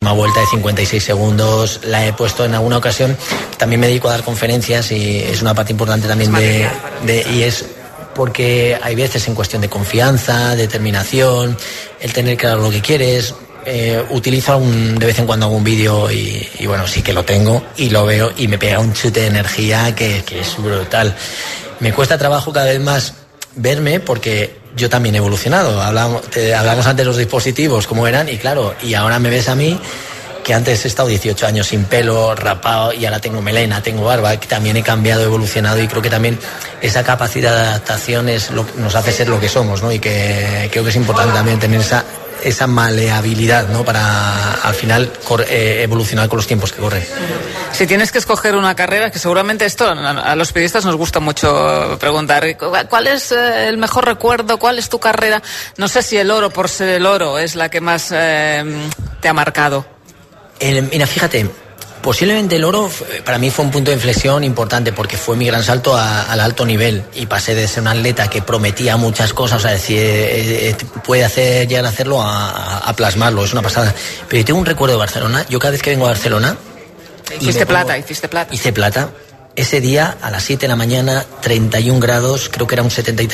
Una vuelta de 56 segundos, la he puesto en alguna ocasión. También me dedico a dar conferencias y es una parte importante también y es porque hay veces en cuestión de confianza, determinación, el tener claro lo que quieres. Utilizo de vez en cuando algún vídeo y bueno, sí que lo tengo y lo veo y me pega un chute de energía que es brutal. Me cuesta trabajo cada vez más verme porque yo también he evolucionado. Hablamos antes de los dispositivos, cómo eran, y claro, y ahora me ves a mí, que antes he estado 18 años sin pelo, rapado, y ahora tengo melena, tengo barba, que también he cambiado, he evolucionado, y creo que también esa capacidad de adaptación es lo que nos hace ser lo que somos, ¿no? Y que creo que es importante también tener esa maleabilidad, ¿no? Para al final evolucionar con los tiempos que corren. Si tienes que escoger una carrera, que seguramente esto a los periodistas nos gusta mucho preguntar, ¿cuál es el mejor recuerdo? ¿Cuál es tu carrera? No sé si el oro, por ser el oro, es la que más te ha marcado. Mira, fíjate, posiblemente el oro para mí fue un punto de inflexión importante porque fue mi gran salto al alto nivel y pasé de ser un atleta que prometía muchas cosas, o sea, decir, puede llegar a hacerlo a plasmarlo, es una pasada. Pero yo tengo un recuerdo de Barcelona, yo cada vez que vengo a Barcelona... Hiciste plata. Hice plata. Ese día, a las 7 de la mañana, 31 grados, creo que era un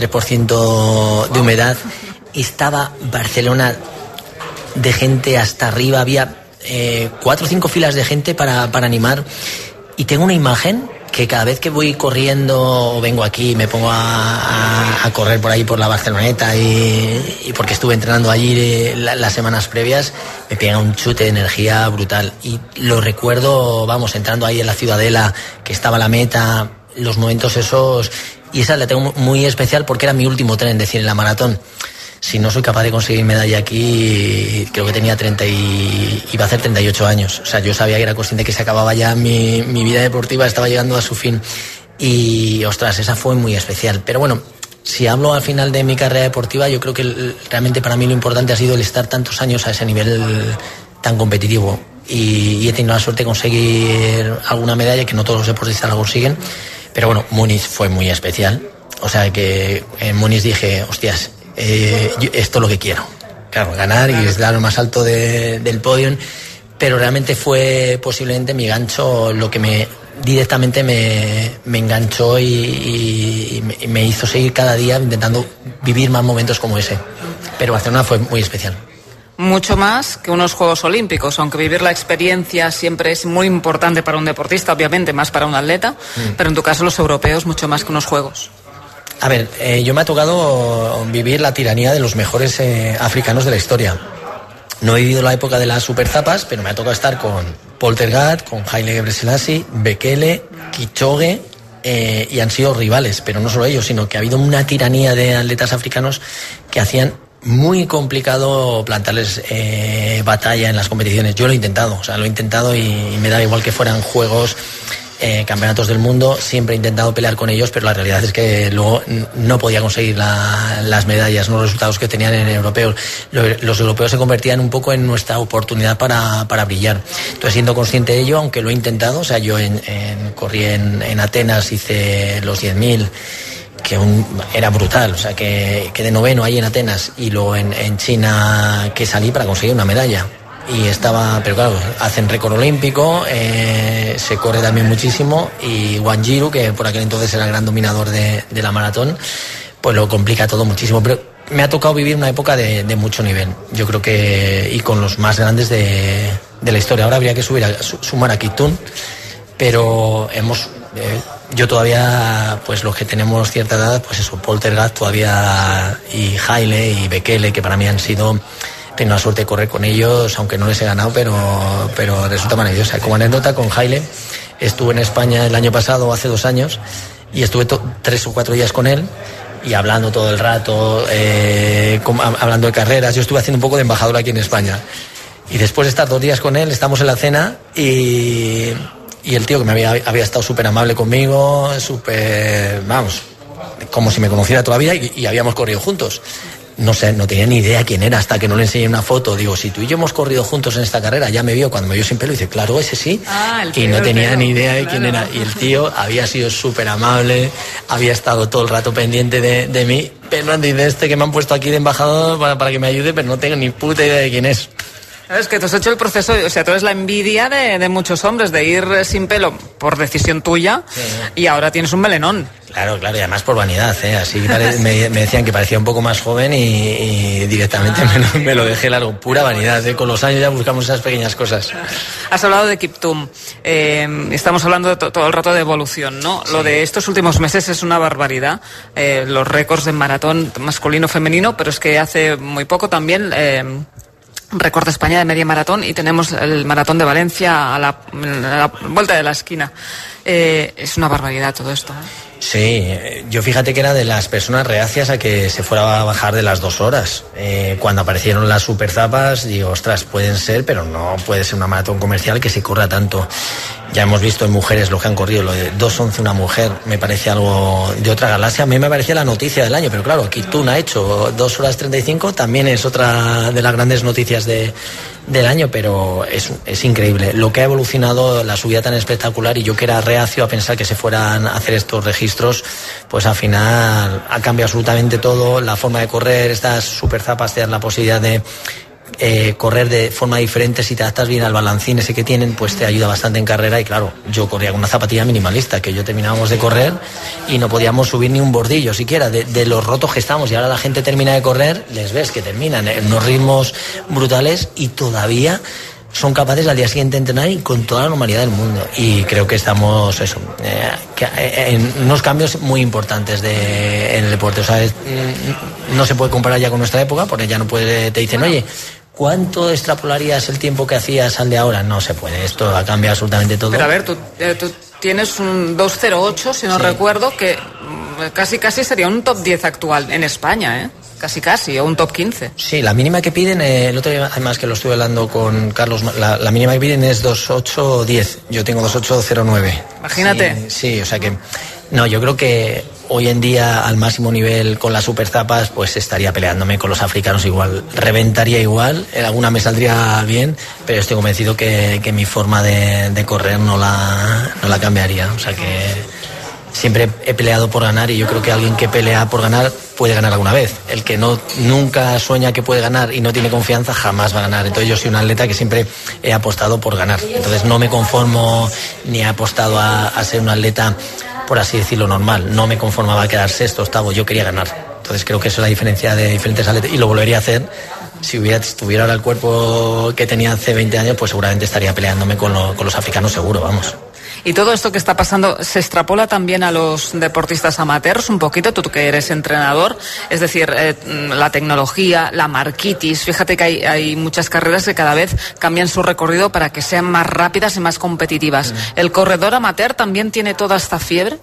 73% de humedad, estaba Barcelona de gente hasta arriba, había 4 o 5 filas de gente para animar, y tengo una imagen que cada vez que voy corriendo o vengo aquí me pongo a correr por ahí por la Barceloneta y porque estuve entrenando allí las semanas previas, me pega un chute de energía brutal y lo recuerdo, vamos, entrando ahí en la Ciudadela, que estaba la meta, los momentos esos, y esa la tengo muy especial porque era mi último tren, es decir, en la maratón. Si no soy capaz de conseguir medalla aquí, creo que tenía iba a hacer 38 años. O sea, yo sabía que era consciente que se acababa ya mi vida deportiva, estaba llegando a su fin. Y, ostras, esa fue muy especial. Pero bueno, si hablo al final de mi carrera deportiva, yo creo que realmente para mí lo importante ha sido el estar tantos años a ese nivel tan competitivo. Y he tenido la suerte de conseguir alguna medalla, que no todos los deportistas la consiguen. Pero bueno, Múnich fue muy especial. O sea, que en Múnich dije, hostias, esto es lo que quiero, claro, ganar y estar lo más alto del podio, pero realmente fue posiblemente mi gancho, lo que directamente me enganchó y me hizo seguir cada día intentando vivir más momentos como ese. Pero Barcelona fue muy especial. Mucho más que unos Juegos Olímpicos, aunque vivir la experiencia siempre es muy importante para un deportista, obviamente más para un atleta, pero en tu caso los europeos mucho más que unos Juegos. A ver, yo me ha tocado vivir la tiranía de los mejores africanos de la historia. No he vivido la época de las superzapas, pero me ha tocado estar con Poltergat, con Haile Gebrselassie, Bekele, Kipchoge, y han sido rivales, pero no solo ellos, sino que ha habido una tiranía de atletas africanos que hacían muy complicado plantarles batalla en las competiciones. Yo lo he intentado y me da igual que fueran juegos, campeonatos del mundo, siempre he intentado pelear con ellos, pero la realidad es que luego no podía conseguir las medallas, no los resultados que tenían en europeos. Los europeos se convertían un poco en nuestra oportunidad para brillar. Entonces, siendo consciente de ello, aunque lo he intentado, o sea, yo corrí en Atenas, hice los 10.000, que era brutal, o sea, que de noveno ahí en Atenas, y luego en China que salí para conseguir una medalla. Y pero claro, hacen récord olímpico, se corre también muchísimo, y Wanjiru, que por aquel entonces era el gran dominador de la maratón, pues lo complica todo muchísimo. Pero me ha tocado vivir una época de mucho nivel, yo creo que, y con los más grandes de la historia. Ahora habría que sumar a Kiptun, pero yo todavía, pues los que tenemos cierta edad, pues eso, Poltergat todavía, y Haile y Bekele, que para mí han sido... Tengo la suerte de correr con ellos, aunque no les he ganado, pero resulta maravillosa. Como anécdota, con Haile estuve en España el año pasado, hace 2 años, y estuve 3 o 4 días con él, y hablando todo el rato, hablando de carreras. Yo estuve haciendo un poco de embajador aquí en España. Y después de estar 2 días con él, estamos en la cena, y el tío, que me había estado súper amable conmigo, vamos, como si me conociera todavía, y habíamos corrido juntos. No sé, no tenía ni idea quién era hasta que no le enseñé una foto. Digo, si tú y yo hemos corrido juntos en esta carrera, ya me vio, cuando me vio sin pelo, dice, claro, ese sí. Y no tenía ni idea de quién era. Y el tío había sido súper amable, había estado todo el rato pendiente de mí. Pero dice, que me han puesto aquí de embajador para que me ayude, pero no tengo ni puta idea de quién es. Es que tú has hecho el proceso, o sea, tú eres la envidia de muchos hombres, de ir sin pelo por decisión tuya, sí, y ahora tienes un melenón. Claro, y además por vanidad, así me decían que parecía un poco más joven y directamente me lo dejé largo, pura vanidad, con los años ya buscamos esas pequeñas cosas. Has hablado de Kiptum, estamos hablando todo el rato de evolución, ¿no? Sí. Lo de estos últimos meses es una barbaridad, los récords de maratón masculino, femenino, pero es que hace muy poco también... récord de España de media maratón y tenemos el maratón de Valencia a la vuelta de la esquina. Es una barbaridad todo esto, ¿eh? Sí, yo fíjate que era de las personas reacias a que se fuera a bajar de las 2 horas. Cuando aparecieron las superzapas, digo, ostras, pueden ser, pero no puede ser una maratón comercial que se corra tanto. Ya hemos visto en mujeres lo que han corrido, lo de 2:11 una mujer, me parece algo de otra galaxia. A mí me parecía la noticia del año, pero claro, Kiptum ha hecho 2 horas 35, también es otra de las grandes noticias del año, pero es increíble lo que ha evolucionado, la subida tan espectacular, y yo que era reacio a pensar que se fueran a hacer estos registros, pues al final ha cambiado absolutamente todo, la forma de correr, estas superzapas te dan la posibilidad de correr de forma diferente. Si te adaptas bien al balancín ese que tienen, pues te ayuda bastante en carrera. Y claro, yo corría con una zapatilla minimalista, que yo terminábamos de correr y no podíamos subir ni un bordillo siquiera de los rotos que estamos, y ahora la gente termina de correr, les ves que terminan en unos ritmos brutales y todavía son capaces al día siguiente de entrenar y con toda la normalidad del mundo. Y creo que estamos en unos cambios muy importantes en el deporte. O sea, no se puede comparar ya con nuestra época, porque ya no puede, te dicen, oye, ¿cuánto extrapolarías el tiempo que hacías al de ahora? No se puede, esto ha cambiado absolutamente todo. Pero a ver, tú tienes un 2:08, si no recuerdo, que casi sería un top 10 actual en España, ¿eh? Casi, o un top 15. Sí, la mínima que piden, el otro día además que lo estuve hablando con Carlos, la mínima que piden es 2:8:10, yo tengo 2:8:09. Imagínate. Sí, o sea que, no, yo creo que hoy en día al máximo nivel con las superzapas, pues estaría peleándome con los africanos igual, reventaría igual, en alguna me saldría bien, pero estoy convencido que mi forma de correr no la cambiaría, o sea que... Siempre he peleado por ganar, y yo creo que alguien que pelea por ganar puede ganar alguna vez. El que nunca sueña que puede ganar y no tiene confianza jamás va a ganar. Entonces yo soy un atleta que siempre he apostado por ganar. Entonces no me conformo ni he apostado a ser un atleta, por así decirlo, normal. No me conformaba a quedar sexto, octavo, yo quería ganar. Entonces creo que eso es la diferencia de diferentes atletas, y lo volvería a hacer. Si tuviera ahora el cuerpo que tenía hace 20 años, pues seguramente estaría peleándome con los africanos, seguro, vamos. Y todo esto que está pasando se extrapola también a los deportistas amateurs un poquito, tú que eres entrenador, es decir, la tecnología, la marquitis. Fíjate que hay muchas carreras que cada vez cambian su recorrido para que sean más rápidas y más competitivas. ¿El corredor amateur también tiene toda esta fiebre?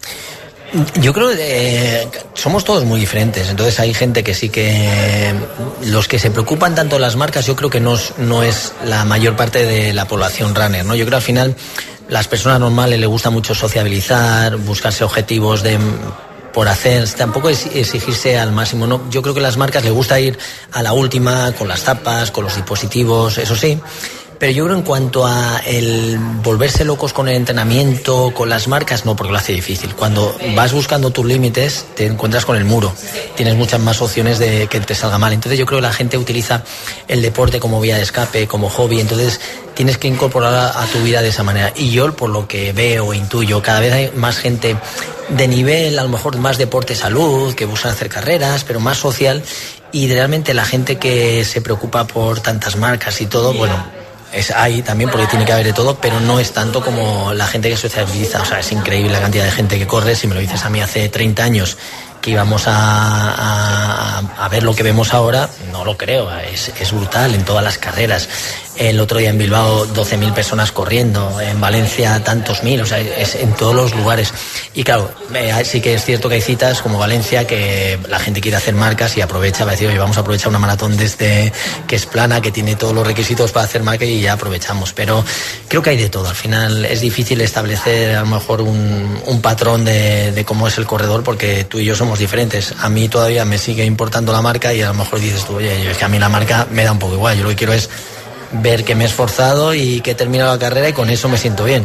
Yo creo que somos todos muy diferentes, entonces hay gente que sí que los que se preocupan tanto de las marcas, yo creo que no es la mayor parte de la población runner, ¿no? Yo creo que al final las personas normales les gusta mucho sociabilizar, buscarse objetivos por hacer, tampoco es exigirse al máximo, ¿no? Yo creo que a las marcas les gusta ir a la última, con las tapas, con los dispositivos, eso sí. Pero yo creo en cuanto a el volverse locos con el entrenamiento, con las marcas, no, porque lo hace difícil. Cuando vas buscando tus límites, te encuentras con el muro. Tienes muchas más opciones de que te salga mal. Entonces yo creo que la gente utiliza el deporte como vía de escape, como hobby. Entonces tienes que incorporar a tu vida de esa manera. Y yo, por lo que veo, intuyo, cada vez hay más gente de nivel, a lo mejor más deporte salud, que buscan hacer carreras, pero más social. Y realmente la gente que se preocupa por tantas marcas y todo, bueno... Es ahí también, porque tiene que haber de todo, pero no es tanto como la gente que sociabiliza. O sea, es increíble la cantidad de gente que corre. Si me lo dices a mí hace 30 años que íbamos a ver lo que vemos ahora, no lo creo. Es brutal en todas las carreras. El otro día en Bilbao 12.000 personas corriendo, en Valencia tantos mil, o sea, es en todos los lugares. Y claro, sí que es cierto que hay citas como Valencia que la gente quiere hacer marcas y aprovecha, va a decir, oye, vamos a aprovechar una maratón que es plana, que tiene todos los requisitos para hacer marca, y ya aprovechamos. Pero creo que hay de todo. Al final es difícil establecer a lo mejor un patrón de cómo es el corredor, porque tú y yo somos diferentes. A mí todavía me sigue importando la marca, y a lo mejor dices tú, oye, es que a mí la marca me da un poco igual. Yo lo que quiero es ver que me he esforzado y que he terminado la carrera, y con eso me siento bien.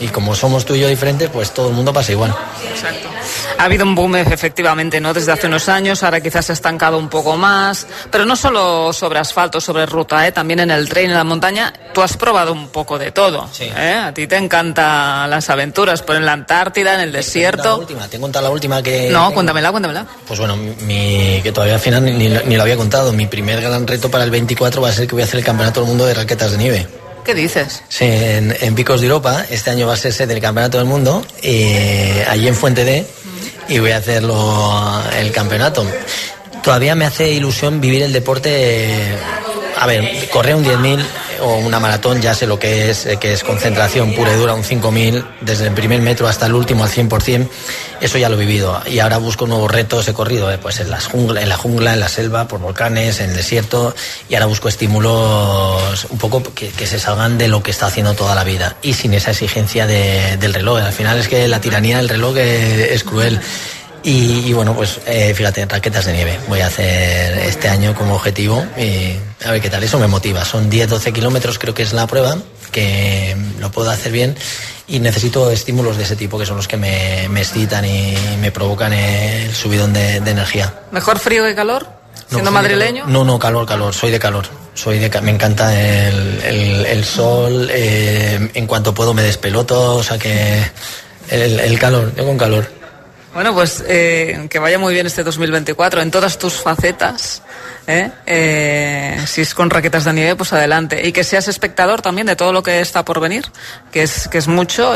Y como somos tú y yo diferentes, pues todo el mundo pasa igual. Exacto. Ha habido un boom efectivamente, ¿no? Desde hace unos años, ahora quizás se ha estancado un poco más, pero no solo sobre asfalto, sobre ruta, también en el trail, en la montaña. Tú has probado un poco de todo, sí. A ti te encantan las aventuras, por en la Antártida, en el desierto. ¿Te he contado la última que...? No, tengo? cuéntamela. Pues bueno, que todavía al final ni lo había contado. Mi primer gran reto para el 24 va a ser que voy a hacer el Campeonato del Mundo de Raquetas de Nieve. ¿Qué dices? Sí, en Picos de Europa. Este año va a ser sede del Campeonato del Mundo, allí en Fuente D, y voy a hacerlo el campeonato. Todavía me hace ilusión vivir el deporte. A ver, correr un 10.000 o una maratón, ya sé lo que es concentración pura y dura, un 5.000, desde el primer metro hasta el último al 100%, eso ya lo he vivido. Y ahora busco nuevos retos, he corrido pues en la jungla, en la selva, por volcanes, en el desierto, y ahora busco estímulos un poco que se salgan de lo que está haciendo toda la vida, y sin esa exigencia del reloj. Al final es que la tiranía del reloj es cruel. Y bueno, pues fíjate, raquetas de nieve voy a hacer este año como objetivo, y a ver qué tal, eso me motiva. Son 10-12 kilómetros, creo que es la prueba, que lo puedo hacer bien, y necesito estímulos de ese tipo, que son los que me excitan y me provocan el subidón de energía. ¿Mejor frío que calor? ¿Siendo madrileño? No, calor, soy de calor. Me encanta el sol, en cuanto puedo me despeloto, o sea que el calor, yo con calor. Bueno, pues que vaya muy bien este 2024 en todas tus facetas. Si es con raquetas de nieve, pues adelante. Y que seas espectador también de todo lo que está por venir, que es mucho,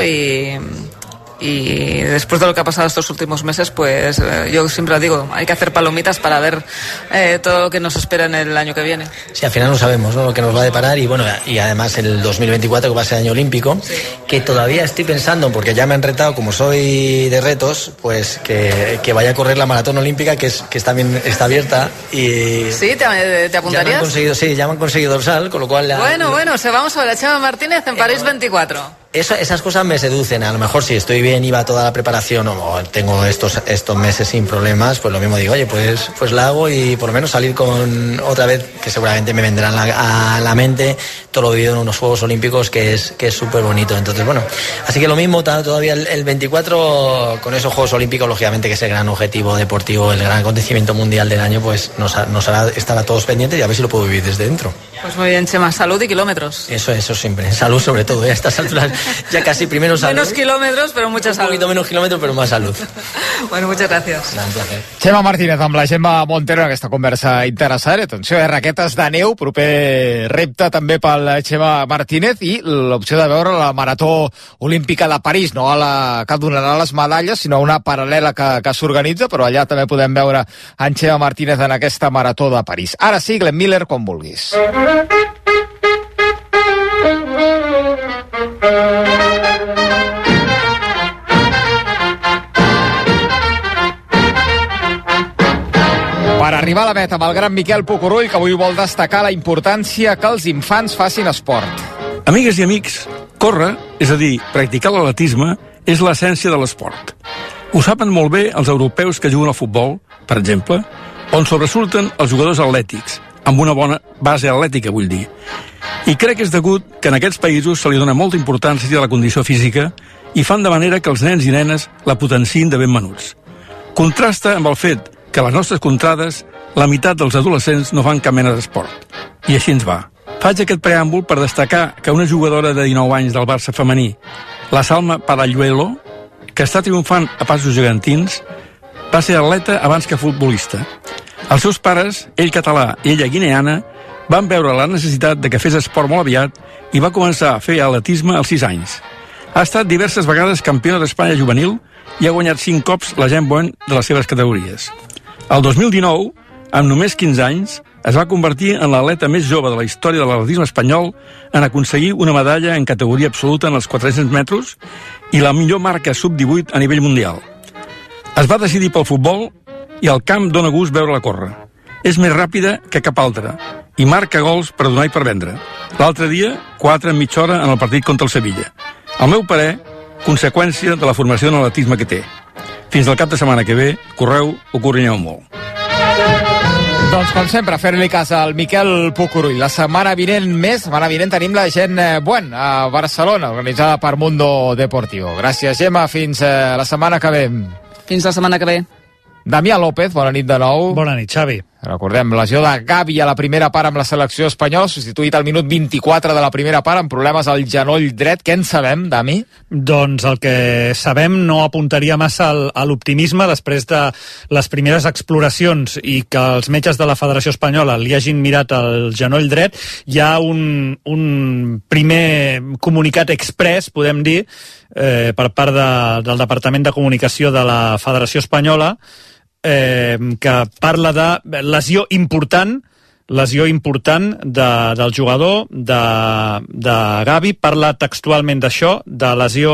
y después de lo que ha pasado estos últimos meses, pues yo siempre digo, hay que hacer palomitas para ver todo lo que nos espera en el año que viene. Sí, al final no sabemos, ¿no?, lo que nos va a deparar, y bueno, y además el 2024, que va a ser año olímpico, sí, que todavía estoy pensando, porque ya me han retado, como soy de retos, pues que vaya a correr la maratón olímpica, que está abierta, y... ¿Sí? ¿Te apuntarías? Ya me han conseguido dorsal, con lo cual... Bueno, vamos a ver a Chema Martínez en París 24. Esas cosas me seducen. A lo mejor si estoy bien y va toda la preparación, o tengo estos meses sin problemas, pues lo mismo digo, oye, pues la hago, y por lo menos salir con otra vez, que seguramente me vendrán a la mente todo lo vivido en unos Juegos Olímpicos, que es súper bonito. Entonces, bueno, así que lo mismo, todavía el 24, con esos Juegos Olímpicos, lógicamente que es el gran objetivo deportivo, el gran acontecimiento mundial del año, pues nos hará estar a todos pendientes y a ver si lo puedo vivir desde dentro. Pues muy bien, Chema, salud y kilómetros. Eso siempre, salud sobre todo, a estas alturas ya casi primero salud. Menos kilómetros, però mucha salud. Un poquito menos kilómetros, però más salud. Bueno, muchas gracias. Un placer. Chema Martínez amb la Gemma Montero en aquesta conversa interessant. Atenció, raquetes de neu, proper repte també pel Chema Martínez, i l'opció de veure la Marató Olímpica de París, no a la que donarà les medalles, sinó una paral·lela que s'organitza, però allà també podem veure en Chema Martínez en aquesta Marató de París. Ara sí, Glenn Miller, quan vulguis. Per arribar a la meta amb el gran Miquel Pucurull, que avui vol destacar la importància que els infants facin esport. Amigues i amics, córrer, és a dir, practicar l'atletisme, és l'essència de l'esport. Ho saben molt bé els europeus que juguen al futbol, per exemple, on sobresurten els jugadors atlètics, amb una bona base atlètica, vull dir. I crec que és degut que en aquests països se li dona molta importància a la condició física i fan de manera que els nens i nenes la potenciïn de ben menuts. Contrasta amb el fet que a les nostres contrades la meitat dels adolescents no fan cap mena d'esport. I així ens va. Faig aquest preàmbul per destacar que una jugadora de 19 anys del Barça femení, la Salma Padalluelo, que està triomfant a passos gegantins, va ser atleta abans que futbolista. Els seus pares, ell català i ella guineana, van veure la necessitat de que fes esport molt aviat i va començar a fer atletisme als 6 anys. Ha estat diverses vegades campiona d'Espanya juvenil i ha guanyat 5 cops la Gent Boen de les seves categories. El 2019, amb només 15 anys, es va convertir en l'atleta més jove de la història de l'atletisme espanyol en aconseguir una medalla en categoria absoluta en els 400 metres i la millor marca sub-18 a nivell mundial. Es va decidir pel futbol i al camp dona gust veure-la córrer. És més ràpida que cap altra i marca gols per donar i per vendre. L'altre dia, 4 en mitja hora en el partit contra el Sevilla. Al meu parer, conseqüència de la formació en atletisme que té. Fins al cap de setmana que ve, correu o corrinyeu molt. Doncs, com sempre, fer-li cas al Miquel Pucurull. La setmana vinent tenim la gent Buen a Barcelona, organitzada per Mundo Deportivo. Gràcies, Gemma. Fins la setmana que ve. Fins la setmana que ve. Damià López, bona nit de nou. Bona nit, Xavi. Recordem, lesió de Gavi a la primera part amb la selecció espanyola, substituït al minut 24 de la primera part amb problemes al genoll dret. Què en sabem, Dami? Doncs el que sabem no apuntaria massa a l'optimisme després de les primeres exploracions i que els metges de la Federació Espanyola li hagin mirat el genoll dret. Hi ha un primer comunicat express, podem dir, per part del Departament de Comunicació de la Federació Espanyola, que parla de lesió important del jugador, de Gavi. Parla textualment d'això, de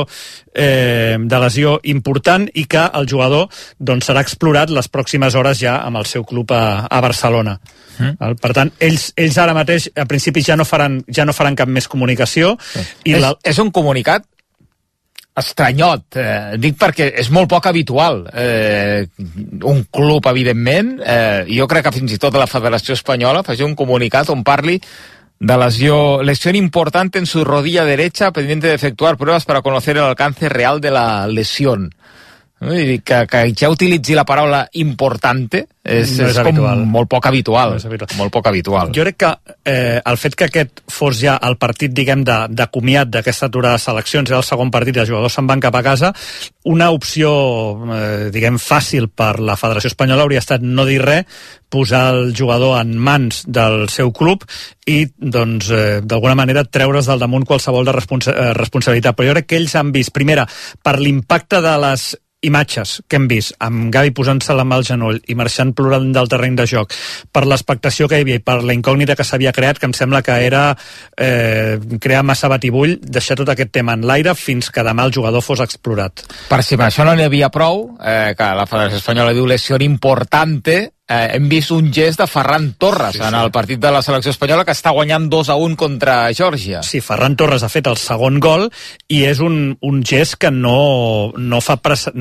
lesió important, i que el jugador doncs, serà explorat les pròximes hores ja amb el seu club a Barcelona. Per tant, ells ara mateix, a principi, ja no faran cap més comunicació. I és un comunicat estranyot, dic perquè és molt poc habitual. Un club, evidentment, jo crec que fins i tot la Federació Espanyola faci un comunicat on parli de lesión importante en su rodilla derecha, pendiente de efectuar pruebas para conocer el alcance real de la lesión. Que ja utilitzi la paraula importante és com molt poc habitual. Molt poc habitual. Jo crec que el fet que aquest fos ja el partit, diguem, de comiat d'aquesta aturada de seleccions, era el segon partit i els jugadors se'n van cap a casa, una opció, diguem, fàcil per la Federació Espanyola hauria estat no dir res, posar el jugador en mans del seu club i, doncs, d'alguna manera treure's del damunt qualsevol de responsabilitat. Però jo crec que ells han vist, primera, per l'impacte de les imatges que hem vist, amb Gavi posant-se la mà al genoll i marxant plorant del terreny de joc, per l'expectació que hi havia i per la incògnita que s'havia creat, que em sembla que era crear massa batibull, deixar tot aquest tema en l'aire fins que demà el jugador fos explorat. Per si per això no n'hi havia prou, que la Federació Espanyola diu lesió importante, hem vist un gest de Ferran Torres en el partit de la selecció espanyola, que està guanyant 2-1 contra Geòrgia. Sí, Ferran Torres ha fet el segon gol i és un gest que no fa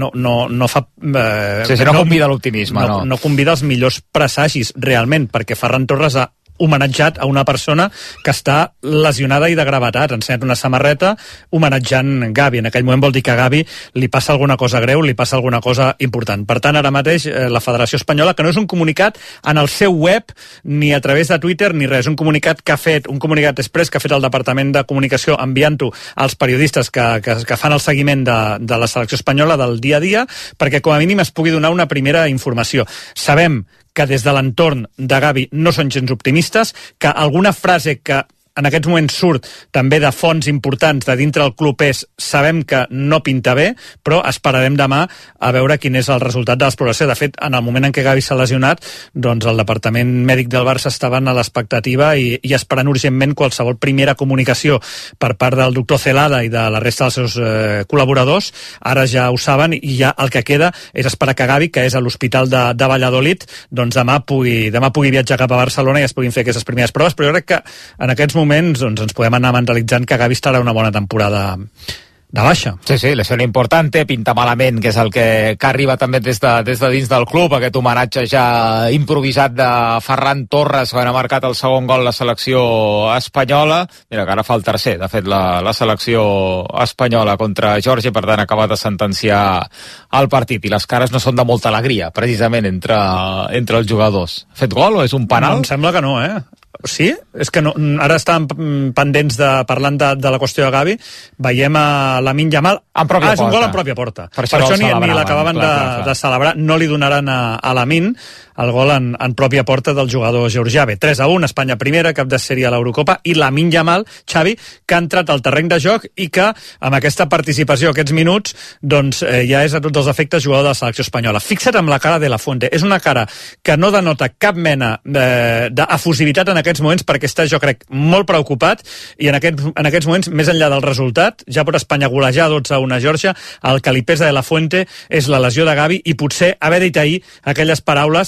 convida l'optimisme. No convida els millors presagis, realment, perquè Ferran Torres ha homenatjat a una persona que està lesionada i de gravetat. Ha ensenyat una samarreta homenatjant Gavi. En aquell moment vol dir que a Gavi li passa alguna cosa greu, li passa alguna cosa important. Per tant, ara mateix la Federació Espanyola, que no és un comunicat en el seu web, ni a través de Twitter, ni res, un comunicat express que ha fet el Departament de Comunicació enviant-ho als periodistes que fan el seguiment de la selecció espanyola del dia a dia, perquè com a mínim es pugui donar una primera informació. Sabem que des de l'entorn de Gavi no són gens optimistes, que alguna frase que en aquests moments surt també de fonts importants de dintre del club és sabem que no pinta bé, però esperarem demà a veure quin és el resultat de l'exploració. De fet, en el moment en què Gavi s'ha lesionat, doncs el departament mèdic del Barça estaven a l'expectativa i esperant urgentment qualsevol primera comunicació per part del doctor Celada i de la resta dels seus col·laboradors. Ara ja ho saben i ja el que queda és esperar que Gavi, que és a l'hospital de Valladolid, doncs demà pugui viatjar cap a Barcelona i es puguin fer aquestes primeres proves, però jo crec que en aquests moments doncs, ens podem anar mentalitzant que Gavi estarà una bona temporada de baixa. Sí, lesió importante, pinta malament, que és el que arriba també des de dins del club, aquest homenatge ja improvisat de Ferran Torres, quan ha marcat el segon gol la selecció espanyola. Mira, que ara fa el tercer, de fet, la selecció espanyola contra Geòrgia, per tant acaba de sentenciar el partit, i les cares no són de molta alegria, precisament, entre els jugadors. Ha fet gol o és un penal? No, em sembla que no, Sí? És que no, ara estàvem pendents parlant de la qüestió de Gavi. Veiem a Lamine Yamal. És un gol en pròpia porta. Per això ni l'acabaven de celebrar. No li donaran a Lamine el gol en pròpia porta del jugador georgià. 3-1, Espanya primera, cap de sèrie a l'Eurocopa, i Lamine Yamal, Xavi, que ha entrat al terreny de joc i que amb aquesta participació, aquests minuts, doncs ja és a tots els efectes jugador de la selecció espanyola. Fixa't amb la cara de La Fuente. És una cara que no denota cap mena d'efusivitat en aquests moments, perquè està, jo crec, molt preocupat, i en aquests moments, més enllà del resultat, ja pot Espanya golejar 12-1 a Geòrgia, el que li pesa de La Fuente és la lesió de Gavi i potser haver dit ahir aquelles paraules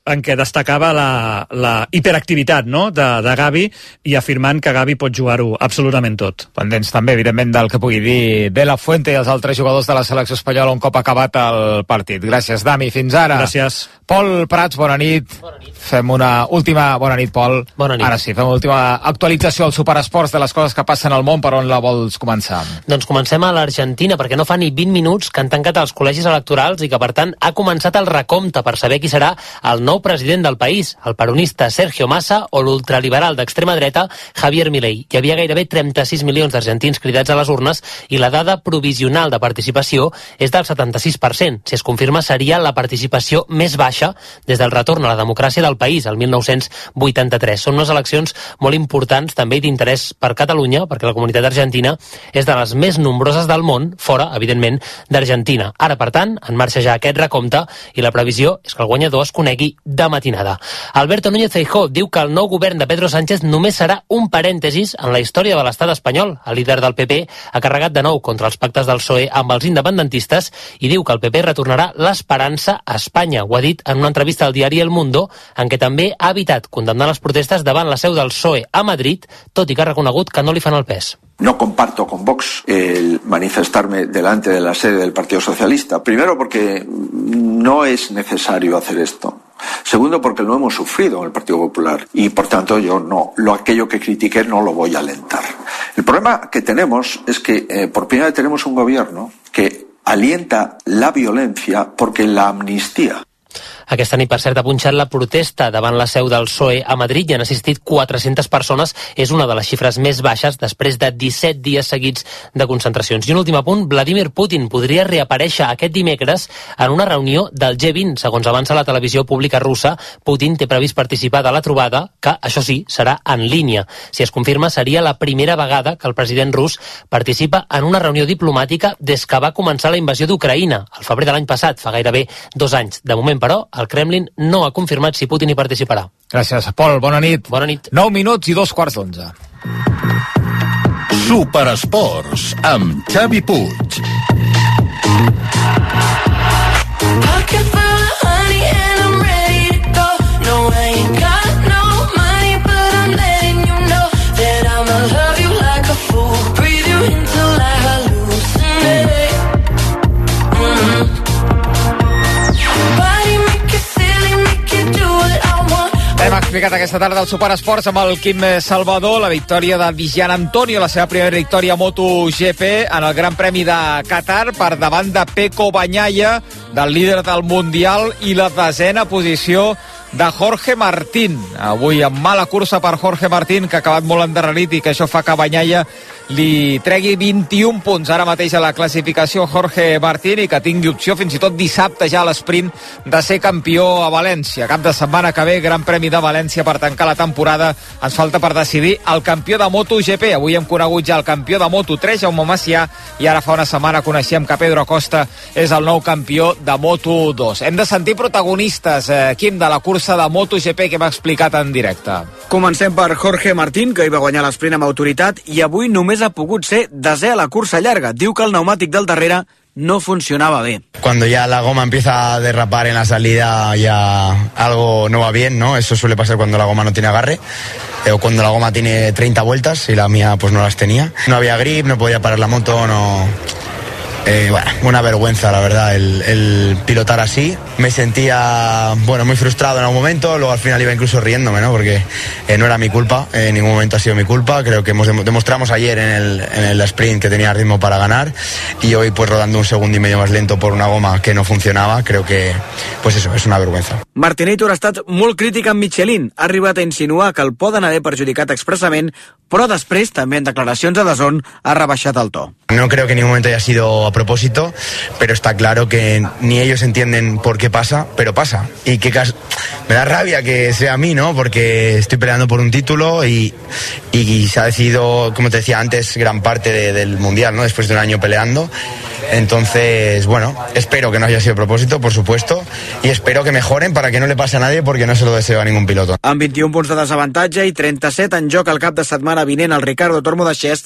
en què destacava la hiperactivitat, no?, de Gavi, i afirmant que Gavi pot jugar-ho absolutament tot. Pendents també, evidentment, del que pugui dir De La Fuente i els altres jugadors de la selecció espanyola un cop acabat el partit. Gràcies, Dami. Fins ara. Gràcies. Pol Prats, bona nit. Bona nit. Fem una última... Bona nit, Pol. Bona nit. Ara sí, fem una última actualització al Superesports de les coses que passen al món. Per on la vols començar? Doncs comencem a l'Argentina, perquè no fa ni 20 minuts que han tancat els col·legis electorals i que, per tant, ha començat el recompte per saber qui serà el nou president del país, el peronista Sergio Massa o l'ultraliberal d'extrema dreta Javier Milei. Hi havia gairebé 36 milions d'argentins cridats a les urnes i la dada provisional de participació és del 76%. Si es confirma, seria la participació més baixa des del retorn a la democràcia del país, el 1983. Són unes eleccions molt importants, també d'interès per Catalunya, perquè la comunitat argentina és de les més nombroses del món, fora, evidentment, d'Argentina. Ara, per tant, en marxa ja aquest recompte i la previsió és que el guanyador es conegui de matinada. Alberto Núñez Feijóo diu que el nou govern de Pedro Sánchez només serà un parèntesis en la història de l'estat espanyol. El líder del PP ha carregat de nou contra els pactes del PSOE amb els independentistes i diu que el PP retornarà l'esperança a Espanya. Ho ha dit en una entrevista al diari El Mundo, en què també ha evitat condemnar les protestes davant la seu del PSOE a Madrid, tot i que ha reconegut que no li fan el pes. No comparto con Vox el manifestarme delante de la sede del Partido Socialista. Primero, porque no es necesario hacer esto. Segundo, porque lo hemos sufrido en el Partido Popular y, por tanto, yo no, aquello que critiqué no lo voy a alentar. El problema que tenemos es que por primera vez tenemos un gobierno que alienta la violencia porque la amnistía. Aquesta nit, per cert, ha punxat la protesta davant la seu del PSOE a Madrid i han assistit 400 persones. És una de les xifres més baixes després de 17 dies seguits de concentracions. I un últim apunt, Vladimir Putin podria reaparèixer aquest dimecres en una reunió del G20. Segons avança la televisió pública russa, Putin té previst participar de la trobada, que, això sí, serà en línia. Si es confirma, seria la primera vegada que el president rus participa en una reunió diplomàtica des que va començar la invasió d'Ucraïna, al febrer de l'any passat, fa gairebé 2 anys. De moment, però, el Kremlin no ha confirmat si Putin hi participarà. Gràcies, Pol. Bona nit. Bona nit. 9 minuts i 2:15. Superesports amb Xavi Puig. Hem explicat aquesta tarda el Superesports amb el Quim Salvador, la victòria de Gian Antonio, la seva primera victòria a MotoGP en el Gran Premi de Qatar per davant de Pecco Bagnaia, del líder del Mundial, i la 10ª posició de Jorge Martín. Avui amb mala cursa per Jorge Martín, que ha acabat molt endarrerit i que això fa que Bagnaia li tregui 21 punts ara mateix a la classificació Jorge Martín i que tingui opció fins i tot dissabte ja a l'esprint de ser campió a València. Cap de setmana que ve, Gran Premi de València per tancar la temporada. Ens falta per decidir el campió de MotoGP. Avui hem conegut ja el campió de Moto3, Jaume Macià, i ara fa una setmana coneixíem que Pedro Acosta és el nou campió de Moto2. Hem de sentir protagonistes, Quim, de la cursa de MotoGP que hem explicat en directe. Comencem per Jorge Martín, que hi va guanyar l'esprint amb autoritat i avui només ha pogut ser 10è a la cursa llarga. Diu que el pneumàtic del darrere no funcionaba bien. Cuando ya la goma empieza a derrapar en la salida, ya algo no va bien, ¿no? Eso suele pasar cuando la goma no tiene agarre, o cuando la goma tiene 30 vueltas y la mía pues no las tenía. No había grip, no podía parar la moto, no... Bueno, una vergüenza, la verdad, el pilotar así. Me sentía, bueno, muy frustrado en algún momento, luego al final iba incluso riéndome, ¿no? Porque no era mi culpa, en ningún momento ha sido mi culpa. Creo que demostramos ayer en el sprint que tenía ritmo para ganar y hoy pues rodando 1,5 segundos más lento por una goma que no funcionaba, creo que, pues eso, es una vergüenza. Martinator ha estat molt crític amb Michelin. Ha arribat a insinuar que el poden haver perjudicat expressament, però després, també en declaracions a DAZN, ha rebaixat el to. No creo que en ningún momento haya sido a propósito, pero está claro que ni ellos entienden por qué pasa, pero pasa. Y que me da rabia que sea a mí, ¿no? Porque estoy peleando por un título y se ha decidido, como te decía antes, gran parte del Mundial, ¿no? Después de un año peleando. Entonces, bueno, espero que no haya sido a propósito, por supuesto, y espero que mejoren para que no le pase a nadie, porque no se lo deseo a ningún piloto. Amb 21 punts de desavantatge i 37 en joc el cap de setmana vinent, el Ricardo Tormo de Xest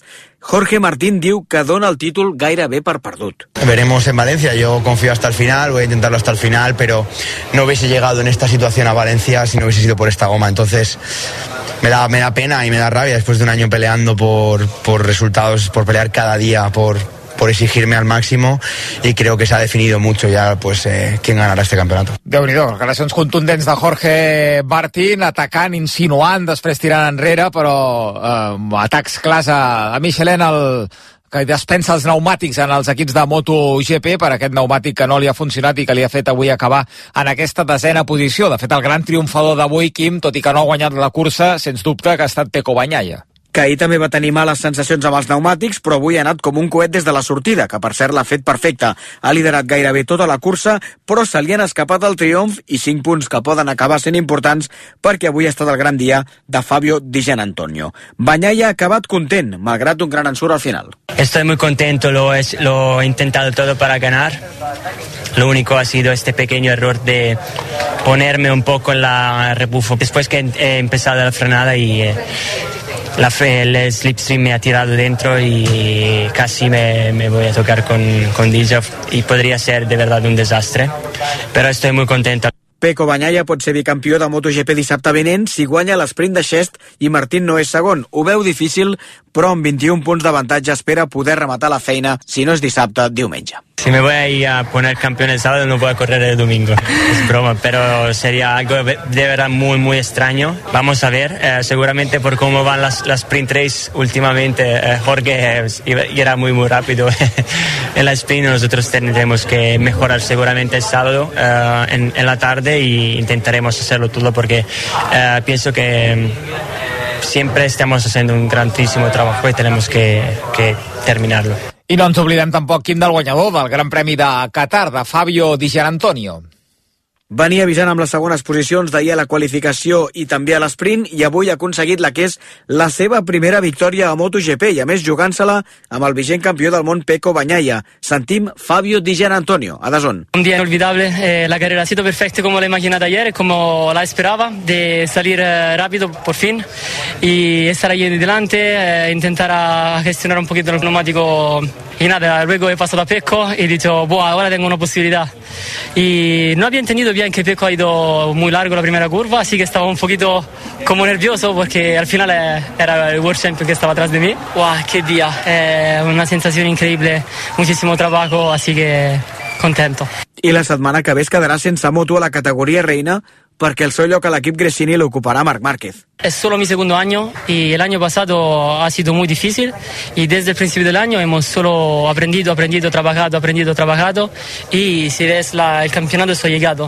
Jorge Martín diu que dona el títol gairebé per perdut. Veremos en Valencia, yo confío hasta el final, voy a intentarlo hasta el final, pero no hubiese llegado en esta situación a Valencia si no hubiese sido por esta goma, entonces me da pena y me da rabia después de un año peleando por resultados, por pelear cada día, por exigirme al máximo, y creo que se ha definido mucho ya pues quién ganará este campeonato. Déu-n'hi-do, declaracions contundents de Jorge Martín, atacant, insinuant, després tirant enrere, però atacs clars a Michelin, que despensa els pneumàtics en els equips de MotoGP per aquest pneumàtic que no li ha funcionat i que li ha fet avui acabar en aquesta 10ª posició. De fet, el gran triomfador d'avui, Quim, tot i que no ha guanyat la cursa, sens dubte que ha estat Pecco Bagnaia, que ahir també va tenir males sensacions amb els pneumàtics, però avui ha anat com un coet des de la sortida, que per cert l'ha fet perfecte. Ha liderat gairebé tota la cursa, però se li han escapat el triomf i 5 punts que poden acabar sent importants perquè avui ha estat el gran dia de Fabio Di Giannantonio. Bagnaia ha acabat content, malgrat un gran ensurt al final. Estoy muy contento, lo he intentado todo para ganar. Lo único ha sido este pequeño error de ponerme un poco en la rebufo. Después que he empezado la frenada y el slipstream me ha tirado dentro y casi me voy a tocar con Dija y podría ser de verdad un desastre, pero estoy muy contento. Pecco Bagnaia pot ser bicampió de MotoGP dissabte vinent si guanya l'esprint de Xest i Martín no és segon. Ho veu difícil, però amb 21 punts d'avantatge espera poder rematar la feina, si no és dissabte, diumenge. Si me voy a ir a poner campeón el sábado, no voy a correr el domingo. Es broma, pero sería algo de verdad muy, muy extraño. Vamos a ver, seguramente por cómo van las sprint race últimamente, Jorge irá muy, muy rápido en la sprint. Nosotros tendremos que mejorar seguramente el sábado en la tarde y intentaremos hacerlo todo porque pienso que siempre estamos haciendo un grandísimo trabajo y tenemos que terminarlo. I no ens oblidem tampoc, Quim, del guanyador del Gran Premi de Qatar, de Fabio Di Giannantonio. Venia avisant amb les segones posicions d'ahir a la qualificació i també a l'esprint i avui ha aconseguit la que és la seva primera victòria a MotoGP i a més jugant-se-la amb el vigent campió del món Pecco Bagnaia. Sentim Fabio Di Giannantonio a DAZN. Un día inolvidable, la carrera ha sido perfecta como la imaginaba ayer, como la esperaba, de salir rápido por fin y estar ahí delante, intentar gestionar un poquito el neumático. Y nada, luego he pasado a Pecco y he dicho, ahora tengo una posibilidad. Y no había entendido bien que Pecco ha ido muy largo la primera curva, así que estaba un poquito como nervioso porque al final era el World Champion que estaba atrás de mí. ¡Wow! ¡Qué día! Una sensación increíble, muchísimo trabajo, así que contento. I la setmana que ve es quedarà sense moto a la categoria reina perquè el seu lloc a l'equip Gresini l'ocuparà Marc Márquez. Es solo mi segundo año y el año pasado ha sido muy difícil y desde el principio del año hemos solo aprendido, trabajado y si ves el campeonato estoy llegado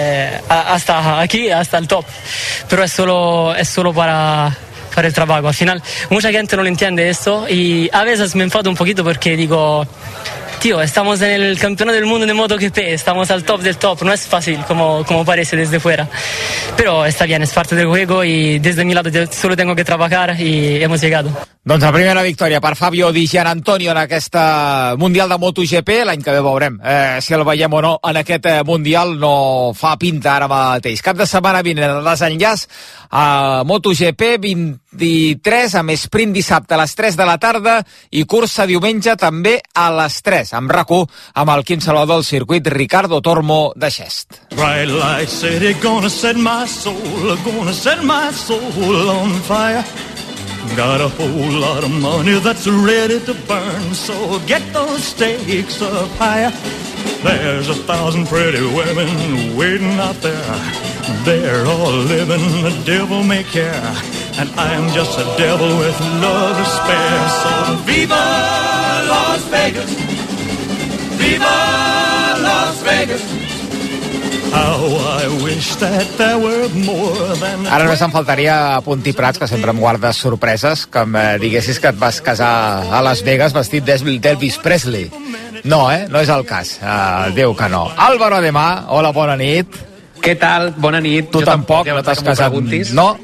hasta aquí, hasta el top, pero es solo para el trabajo. Al final mucha gente no lo entiende esto y a veces me enfado un poquito porque digo, tío, estamos en el campeonato del mundo de MotoGP, estamos al top del top, no es fácil como parece desde fuera, pero está bien, es parte del juego y desde mi lado yo solo tengo que trabajar y hemos llegado. Doncs la primera victòria per Fabio Di Giannantonio en aquesta Mundial de MotoGP. L'any que ve veurem si el veiem o no en aquest Mundial. No fa pinta ara mateix. Cap de setmana vinent el desenllaç a MotoGP 23 amb sprint dissabte a les 3 de la tarda i cursa diumenge també a les 3 amb RAC1 amb el Quim Salvador al circuit Ricardo Tormo de Xest. Bright light city, gonna set my soul on fire. Got a whole lot of money that's ready to burn, so get those stakes up higher. There's 1,000 pretty women waiting out there. They're all living the devil may care, and I'm just a devil with love to spare. So viva Las Vegas, viva Las Vegas. Ara només em faltaria a Puntí Prats, que sempre em guardes sorpreses, que em diguessis que et vas casar a Las Vegas vestit d'Elvis Presley. No, no és el cas. Déu que no. Álvaro Ademà, hola, bona nit. Què tal? Bona nit. Tu tampoc, no t'has casat. No.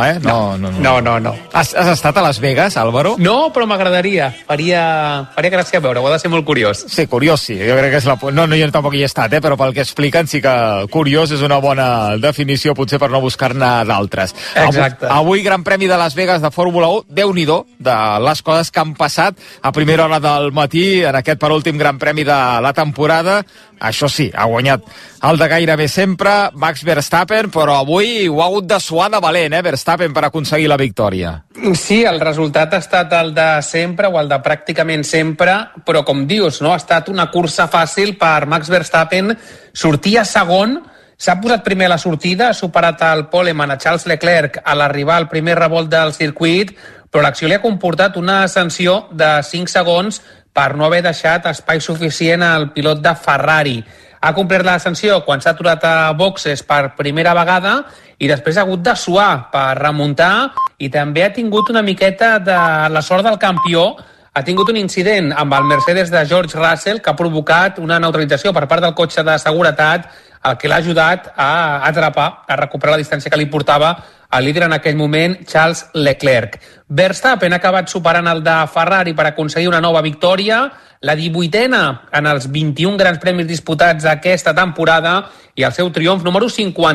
Has estat a Las Vegas, Álvaro? No, però m'agradaria. Faria gràcia veure, ho ha de ser molt curiós. Sí, curiós sí. Jo crec que és No, jo tampoc hi he estat, però pel que expliquen sí que curiós és una bona definició, potser per no buscar-ne d'altres. Exacte. Avui Gran Premi de Las Vegas de Fórmula 1, Déu-n'hi-do, de les coses que han passat a primera hora del matí en aquest penúltim Gran Premi de la temporada. Això sí, ha guanyat el de gairebé sempre, Max Verstappen, però avui ho ha hagut de suar de valent, Verstappen, per aconseguir la victòria. Sí, el resultat ha estat el de sempre, o el de pràcticament sempre, però com dius, no? Ha estat una cursa fàcil per Max Verstappen, sortia segon, s'ha posat primer a la sortida, ha superat el poleman a Charles Leclerc a l'arribar al primer revolt del circuit, però l'acció li ha comportat una sanció de 5 segons per no haver deixat espai suficient al pilot de Ferrari. Ha complert la sanció quan s'ha aturat a boxes per primera vegada i després ha hagut de suar per remuntar i també ha tingut una miqueta de la sort del campió. Ha tingut un incident amb el Mercedes de George Russell que ha provocat una neutralització per part del cotxe de seguretat, el que l'ha ajudat a atrapar, a recuperar la distància que li portava el líder en aquell moment, Charles Leclerc. Verstappen ha acabat superant el de Ferrari per aconseguir una nova victòria, la 18a en els 21 grans premis disputats aquesta temporada i el seu triomf número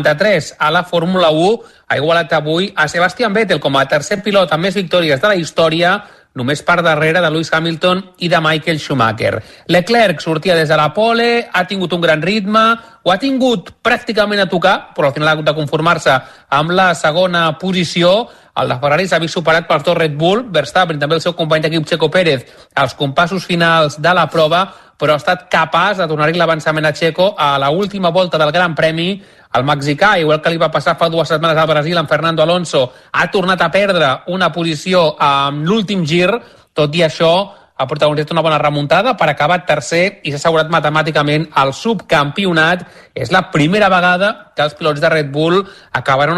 53 a la Fórmula 1 ha igualat avui a Sebastian Vettel com a tercer pilot amb més victòries de la història, només per darrere de Lewis Hamilton i de Michael Schumacher. Leclerc sortia des de la pole, ha tingut un gran ritme, ho ha tingut pràcticament a tocar, però al final ha hagut de conformar-se amb la segona posició. El de Ferrari s'ha vist superat per tot Red Bull, Verstappen, també el seu company d'equip Checo Pérez, als compassos finals de la prova, però ha estat capaç de donar-hi l'avançament a Checo a l'última volta del Gran Premi. El mexicà, igual que li va passar fa 2 setmanes al Brasil amb Fernando Alonso, ha tornat a perdre una posició amb l'últim gir. Tot i això, ha protagonitzat una bona remuntada per acabar tercer i s'ha assegurat matemàticament el subcampionat. És la primera vegada que els pilots de Red Bull acabaran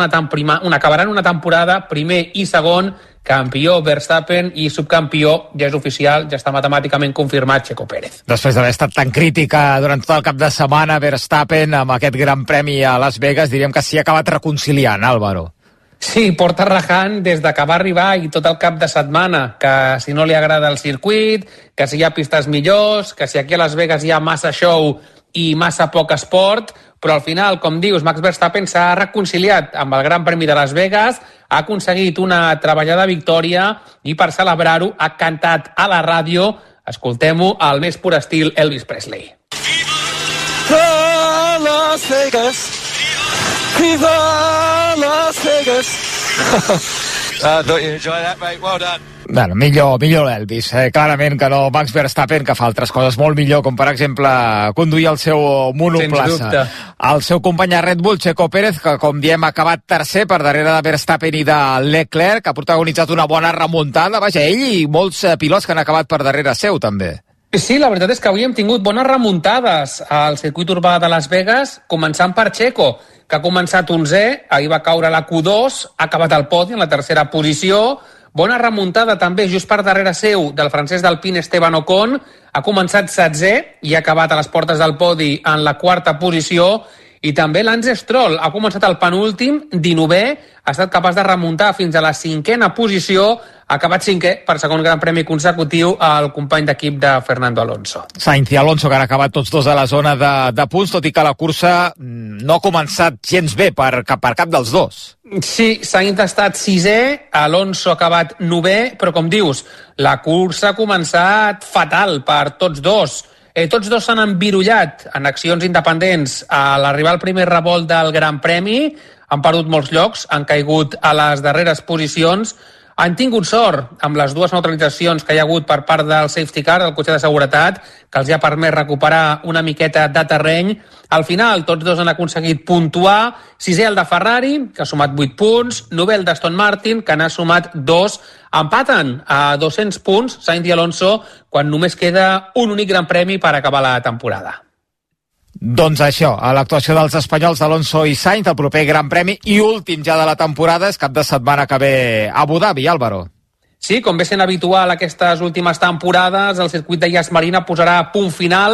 una temporada primer i segon, campió Verstappen i subcampió, ja és oficial, ja està matemàticament confirmat, Checo Pérez. Després d'haver estat tan crítica durant tot el cap de setmana, Verstappen, amb aquest Gran Premi a Las Vegas, diríem que s'hi ha acabat reconciliant, Álvaro. Sí, porta rajant des de que va arribar i tot el cap de setmana, que si no li agrada el circuit, que si hi ha pistes millors, que si aquí a Las Vegas hi ha massa show i massa poc esport, però al final, com dius, Max Verstappen s'ha reconciliat amb el Gran Premi de Las Vegas, ha aconseguit una treballada victòria i per celebrar-ho ha cantat a la ràdio, escoltem-ho, al més pur estil Elvis Presley. Viva Las Vegas! Viva Las Vegas! I thought you enjoyed that, mate. Well done. Bueno, millor l'Elvis, clarament que no Max Verstappen, que fa altres coses molt millor, com per exemple conduir el seu monoplaça. El seu company a Red Bull, Checo Pérez, que com diem ha acabat tercer per darrere de Verstappen i de Leclerc, ha protagonitzat una bona remuntada, vaja, ell i molts pilots que han acabat per darrere seu també. Sí, la veritat és que avui hem tingut bones remuntades al circuit urbà de Las Vegas, començant per Checo, que ha començat 11è, ahir va caure a la Q2, ha acabat al podi en la tercera posició. Bona remuntada també just per darrere seu del francès d'Alpine Esteban Ocon, ha començat 16è i ha acabat a les portes del podi en la quarta posició. I també Lance Stroll ha començat el penúltim, 19è, ha estat capaç de remuntar fins a la 5a posició, ha acabat 5è per segon Gran Premi consecutiu al company d'equip de Fernando Alonso. Sainz i Alonso, que han acabat tots dos a la zona de punts, tot i que la cursa no ha començat gens bé per cap dels dos. Sí, Sainz ha estat 6è, Alonso ha acabat 9è, però com dius, la cursa ha començat fatal per tots dos. Tots dos s'han envirullat en accions independents a l'arribar al primer revolt del Gran Premi, han perdut molts llocs, han caigut a les darreres posicions, han tingut sort amb les dues neutralitzacions que hi ha hagut per part del safety car, del cotxe de seguretat, que els ha permès recuperar una miqueta de terreny. Al final, tots dos han aconseguit puntuar. 6è el de Ferrari, que ha sumat 8 punts, 9è el d'Aston Martin, que n'ha sumat 2. Empaten a 200 punts, Sainz i Alonso, quan només queda un únic Gran Premi per acabar la temporada. Doncs això, a l'actuació dels espanyols d'Alonso i Sainz, el proper Gran Premi i últim ja de la temporada és cap de setmana que ve a Abu Dhabi, Álvaro. Sí, com ve sent habitual aquestes últimes temporades, el circuit de Yas Marina posarà punt final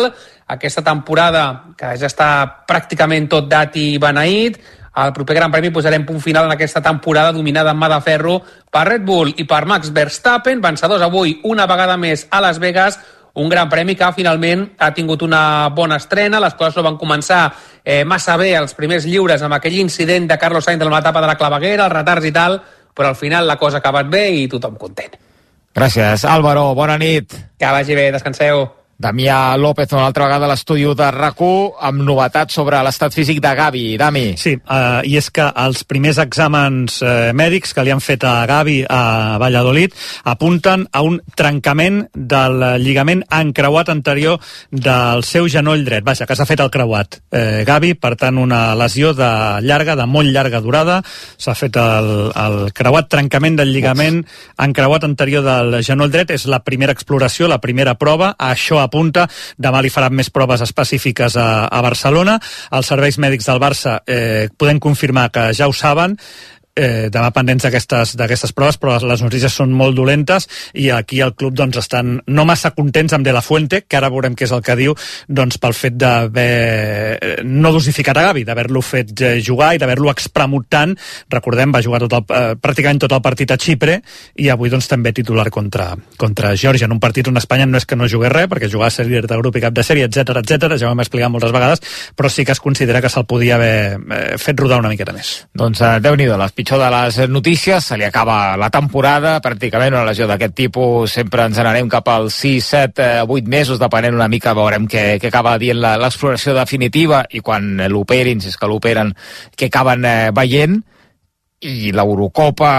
aquesta temporada, que ja està pràcticament tot dat i beneït. Al proper Gran Premi posarem punt final en aquesta temporada dominada en mà de ferro per Red Bull i per Max Verstappen, vencedors avui una vegada més a Las Vegas. Un Gran Premi que finalment ha tingut una bona estrena. Les coses no van començar massa bé els primers lliures amb aquell incident de Carlos Sainz en l'etapa de la claveguera, els retards i tal, però al final la cosa ha acabat bé i tothom content. Gràcies, Álvaro. Bona nit. Que vagi bé, descanseu. Damià López, una altra vegada a l'estudi de RAC1, amb novetats sobre l'estat físic de Gavi. Dami. Sí, i és que els primers exàmens mèdics que li han fet a Gavi a Valladolid apunten a un trencament del lligament encreuat anterior del seu genoll dret. Vaja, que s'ha fet el creuat. Gavi, per tant, una lesió de molt llarga durada. S'ha fet el creuat, trencament del lligament encreuat anterior del genoll dret. És la primera exploració, la primera prova. Això apunta, demà li faran més proves específiques a Barcelona. Els serveis mèdics del Barça podem confirmar que ja ho saben, demà pendents d'aquestes proves, però les notícies són molt dolentes i aquí el club doncs estan no massa contents amb De La Fuente, que ara veurem què és el que diu, doncs pel fet d'haver no dosificat a Gavi, d'haver-lo fet jugar i d'haver-lo espremut tant. Recordem, va jugar pràcticament tot el partit a Xipre i avui doncs també titular contra Geòrgia, en un partit on Espanya no és que no jugués res, perquè jugava a ser líder de grup i cap de sèrie, etc, ja ho hem explicat moltes vegades, però sí que es considera que se'l podia haver fet rodar una miqueta més. Doncs Déu-n'hi-do, les pitjor de les notícies, se li acaba la temporada, pràcticament una lesió d'aquest tipus, sempre ens n'anem cap als 6, 7, 8 mesos, depenent una mica, veurem què acaba dient l'exploració definitiva i quan l'operin, si és que l'operen, què acaben veient. I l'Eurocopa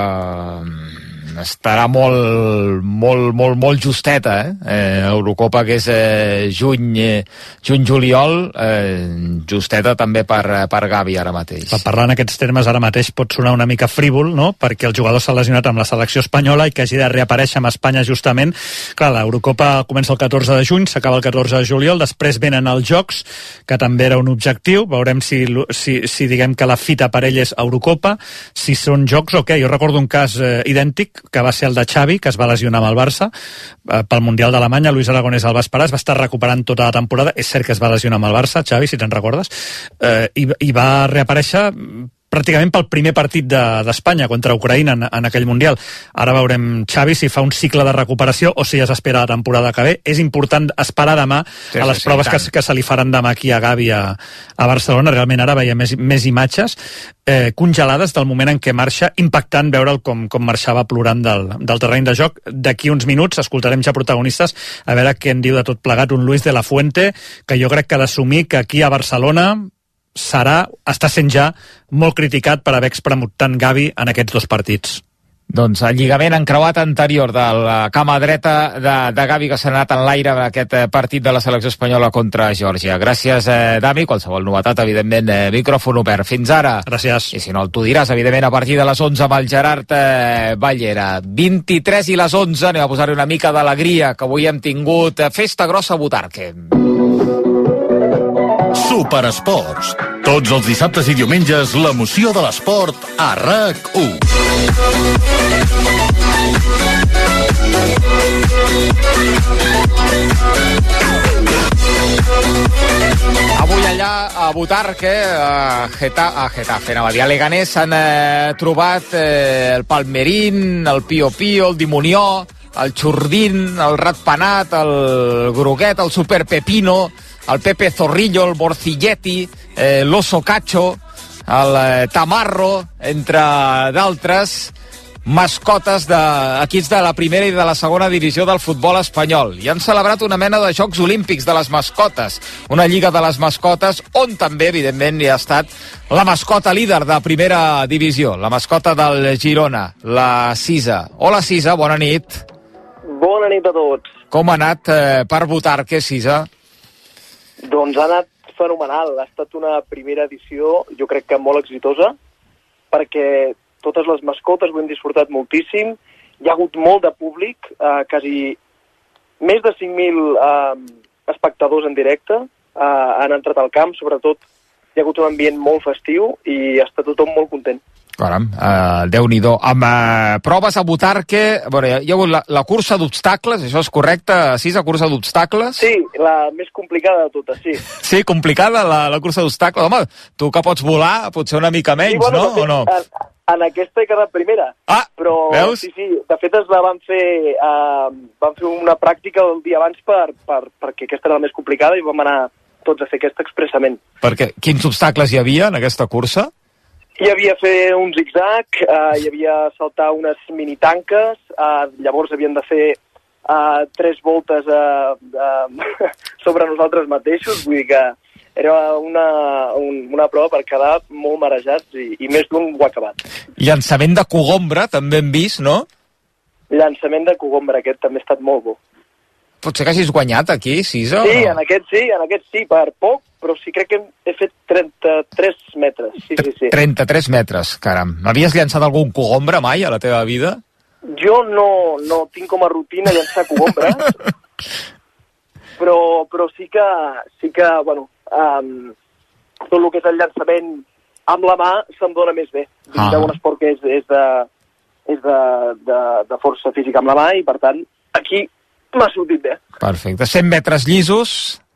estarà molt justeta, Eurocopa que és juny-juliol, justeta també per Gavi ara mateix. Per parlar en aquests termes ara mateix pot sonar una mica frívol, no?, perquè el jugador s'ha lesionat amb la selecció espanyola i que hagi de reaparèixer amb Espanya justament. Clar, l'Eurocopa comença el 14 de juny, s'acaba el 14 de juliol, després venen els Jocs, que també era un objectiu, veurem si diguem que la fita per ell és Eurocopa, si són Jocs o què. Jo recordo un cas idèntic, que va ser el de Xavi, que es va lesionar amb el Barça pel Mundial d'Alemanya. Luis Aragonès el va esperar, es va estar recuperant tota la temporada. És cert que es va lesionar amb el Barça, Xavi, si te'n recordes, i va reaparèixer pràcticament pel primer partit d'Espanya contra Ucraïna en aquell Mundial. Ara veurem Xavi si fa un cicle de recuperació o si ja s'espera la temporada que ve. És important esperar demà a les proves que se li faran demà aquí a Gavi a Barcelona. Realment ara veiem més imatges congelades del moment en què marxa, impactant veure'l com marxava plorant del terreny de joc. D'aquí uns minuts escoltarem ja protagonistes a veure què en diu de tot plegat un Luis de la Fuente, que jo crec que ha d'assumir que aquí a Barcelona està sent ja molt criticat per haver espremut tant Gavi en aquests dos partits. Doncs el lligament encreuat anterior de la cama dreta de Gavi, que s'ha anat en l'aire en aquest partit de la selecció espanyola contra Geòrgia. Gràcies, Dami. Qualsevol novetat, evidentment, micròfon obert. Fins ara. Gràcies. I si no, tu diràs, evidentment, a partir de les 11 amb el Gerard Ballera. 23 i les 11, anem a posar-hi una mica d'alegria, que avui hem tingut festa grossa a Butarque. Superesports. Tots els dissabtes i diumenges, l'emoció de l'esport a RAC1. Avui allà a Butarque, a Getafe, anava a dir, a Leganés, s'han trobat el palmerín, el pio-pio, el dimonió, el xurdín, el ratpenat, el groguet, el superpepino, el Pepe Zorrillo, el Borcilletti, l'Oso Cacho, el Tamarro, entre d'altres mascotes d'equips de la primera i de la segona divisió del futbol espanyol. I han celebrat una mena de Jocs Olímpics de les mascotes, una lliga de les mascotes on també, evidentment, hi ha estat la mascota líder de primera divisió, la mascota del Girona, la Sisa. Hola, Sisa, bona nit. Bona nit a tots. Com ha anat per Butarque, Sisa? Doncs ha anat fenomenal. Ha estat una primera edició, jo crec que molt exitosa, perquè totes les mascotes ho hem disfrutat moltíssim. Hi ha hagut molt de públic, quasi més de 5.000 espectadors en directe han entrat al camp, sobretot hi ha hagut un ambient molt festiu i està tothom molt content. Caram, Déu-n'hi-do. Amb proves a Butarque, hi ha hagut la cursa d'obstacles, això és correcte, Cisa, cursa d'obstacles? Sí, la més complicada de totes, sí. Sí, complicada la cursa d'obstacles. Home, tu que pots volar, potser una mica menys, sí, no? O no? En aquesta he quedat primera. Però, veus? Sí, de fet van fer una pràctica el dia abans perquè aquesta era la més complicada i vam anar tots a fer aquesta expressament. Perquè quins obstacles hi havia en aquesta cursa? Hi havia fer un zig-zag, hi havia saltar unes mini-tanques, llavors havien de fer 3 voltes sobre nosaltres mateixos, vull dir que era una prova per quedar molt marejats i més d'un ho ha acabat. Llançament de cogombra, també hem vist, no? Llançament de cogombra, aquest també ha estat molt bo. Potser que hagis guanyat aquí, Cisa? Sí, o no? en aquest sí, per poc, però sí crec que he fet 33 metres. Sí. 33 metres, caram. Havies llançat algun cogombre mai a la teva vida? Jo no tinc com a rutina llançar cogombres, però sí que bueno, tot el que és el llançament amb la mà se'm dona més bé. És un esport que és de força física amb la mà i, per tant, aquí m'ha sortit bé. Perfecte. 100 metres llisos.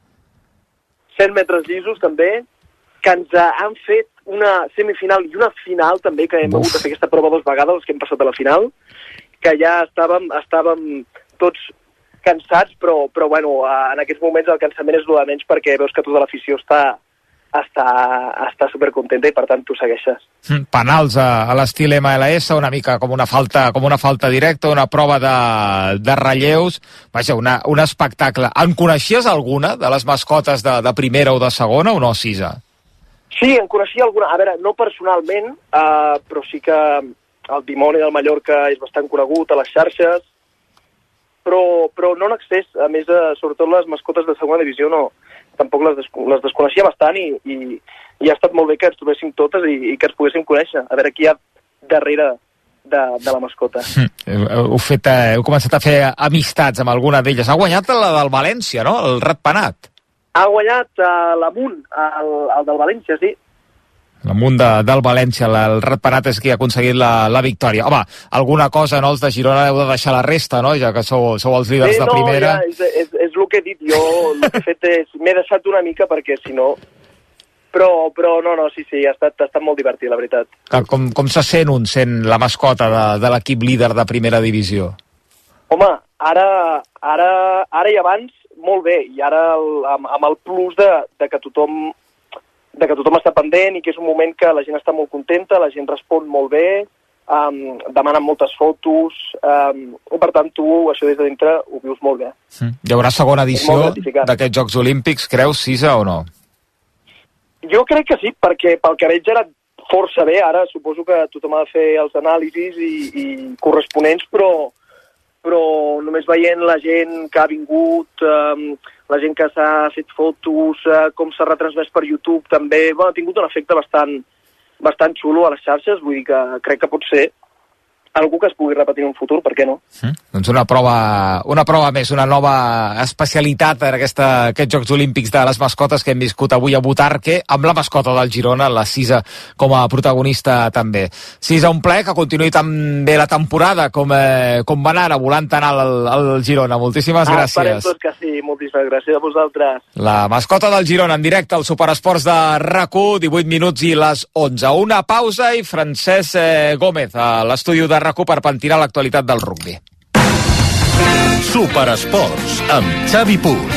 100 metres llisos, també, que ens han fet una semifinal i una final, també, que hem hagut de fer aquesta prova 2 vegades, els que hem passat a la final, que ja estàvem tots cansats, però bueno, en aquests moments el cansament és el de menys perquè veus que tota l'afició està supercontenta i per tant tu segueixes. Penals a l'estil MLS, una mica com una falta directa, una prova de relleus, vaja, un espectacle. En coneixies alguna de les mascotes de primera o de segona o no, Cisa? Sí, en coneixia alguna, a veure, no personalment, però sí que el Dimoni del Mallorca és bastant conegut a les xarxes, però no en excés, a més, sobretot les mascotes de segona divisió tampoc les desconeixia bastant i ha estat molt bé que ens trobéssim totes i que ens poguéssim conèixer, a veure qui hi ha darrere de la mascota. Heu començat a fer amistats amb alguna d'elles. Ha guanyat la del València, no? El Ratpenat. Ha guanyat l'Amunt, el del València, sí. L'Amunt del València, el Ratpenat és qui ha aconseguit la victòria. Home, alguna cosa, no? Els de Girona heu de deixar la resta, no? Ja que sou els líders de primera. Ja, és el que he dit. Jo el que he fet és... M'he deixat una mica perquè, si no... Però no, sí, ha estat molt divertit, la veritat. Com se sent la mascota de l'equip líder de primera divisió? Home, ara i abans, molt bé. I ara amb el plus de que tothom està pendent i que és un moment que la gent està molt contenta, la gent respon molt bé, demanen moltes fotos, per tant tu això des de dintre ho vius molt bé. Hi haurà segona edició d'aquests Jocs Olímpics, creus, Cisa, o no? Jo crec que sí, perquè pel que veig era força bé, ara suposo que tothom ha de fer els anàlisis i corresponents, però només veient la gent que ha vingut, la gent que s'ha fet fotos, com s'ha retransmès per YouTube també, ha tingut un efecte bastant xulo a les xarxes, vull dir que crec que pot ser algú que es pugui repetir en un futur, per què no? Doncs una prova més, una nova especialitat en aquests Jocs Olímpics de les mascotes que hem viscut avui a Butarque, amb la mascota del Girona, la Cisa, com a protagonista també. Cisa, un plaer que continuï tan bé la temporada com va anar, volant tan alt el Girona. Moltíssimes gràcies. Esperem tots que sí, moltíssimes gràcies a vosaltres. La mascota del Girona en directe al Superesports de RAC1, 18 minuts i les 11. Una pausa i Francesc Gómez a l'estudi de RAC1 per pentinar l'actualitat del rugbi. Superesports amb Xavi Puig.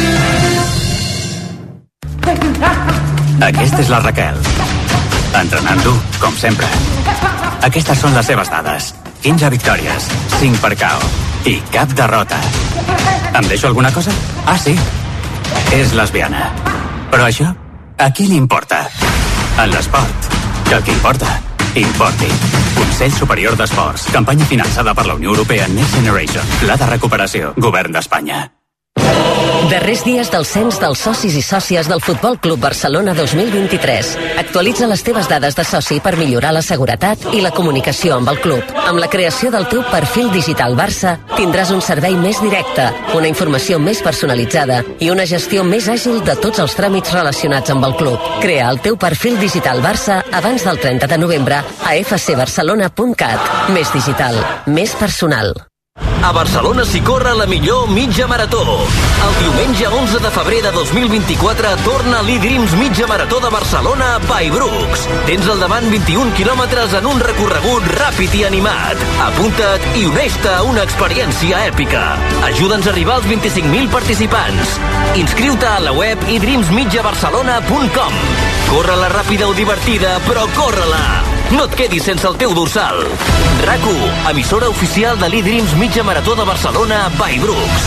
Aquesta és la Raquel, entrenant dur, com sempre. Aquestes són les seves dades. 15 victòries, 5 per KO i cap derrota. Em deixo alguna cosa? Ah, sí. És lesbiana. Però això, a qui li importa? En l'esport, que el que importa importi. Consell Superior d'Esports. Campanya finançada per la Unió Europea Next Generation. Pla de recuperació. Govern d'Espanya. Darrers dies del cens dels socis i sòcies del Futbol Club Barcelona 2023. Actualitza les teves dades de soci per millorar la seguretat i la comunicació amb el club. Amb la creació del teu perfil digital Barça, tindràs un servei més directe, una informació més personalitzada i una gestió més àgil de tots els tràmits relacionats amb el club. Crea el teu perfil digital Barça abans del 30 de novembre a fcbarcelona.cat. Més digital, més personal. A Barcelona s'hi corre la millor mitja marató. El diumenge 11 de febrer de 2024 torna l'E-Dreams Mitja Marató de Barcelona by Brooks. Tens al davant 21 quilòmetres en un recorregut ràpid i animat. Apunta't i uneix-te a una experiència èpica. Ajuda'ns a arribar als 25.000 participants. Inscriu-te a la web edreamsmitjabarcelona.com. Corre-la ràpida o divertida, però corre-la! No et quedis sense el teu dorsal. RAC1, emissora oficial de l'E-Dreams Mitja Marató de Barcelona by Brooks.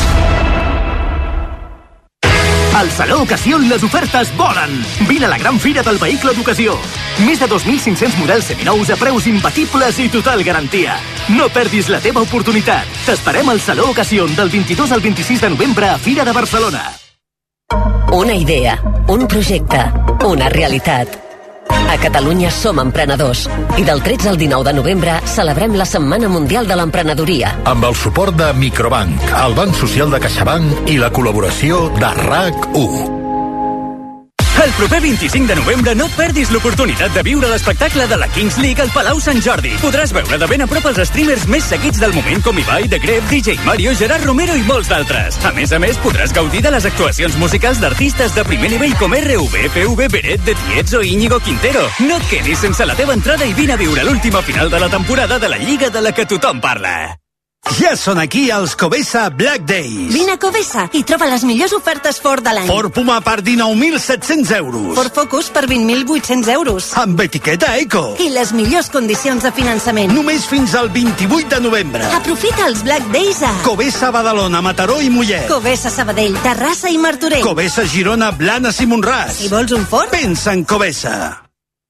Al Saló Ocasió les ofertes volen. Vine a la gran fira del vehicle d'ocasió. Més de 2.500 models seminous a preus imbatibles i total garantia. No perdis la teva oportunitat. T'esperem al Saló Ocasió del 22 al 26 de novembre a Fira de Barcelona. Una idea, un projecte, una realitat. A Catalunya som emprenedors i del 13 al 19 de novembre celebrem la Setmana Mundial de l'Emprenedoria. Amb el suport de Microbank, el Banc Social de CaixaBank i la col·laboració de RAC1. El proper 25 de novembre no et perdis l'oportunitat de viure l'espectacle de la Kings League al Palau Sant Jordi. Podràs veure de ben a prop els streamers més seguits del moment com Ibai, The Gref, DJ Mario, Gerard Romero i molts d'altres. A més, podràs gaudir de les actuacions musicals d'artistes de primer nivell com RV, PV, Beret, The Tiets o Íñigo Quintero. No et quedis sense la teva entrada i vine a viure l'última final de la temporada de la Lliga de la que tothom parla. Ja són aquí els Covesa Black Days. Vine a Covesa i troba les millors ofertes Ford de l'any. Ford Puma per 19.700 euros. Ford Focus per 20.800 euros. Amb etiqueta Eco. I les millors condicions de finançament. Només fins al 28 de novembre. Aprofita els Black Days a Covesa, Badalona, Mataró i Mollet. Covesa, Sabadell, Terrassa i Martorell. Covesa, Girona, Blanes i Montràs. Si vols un Ford, pensa en Covesa.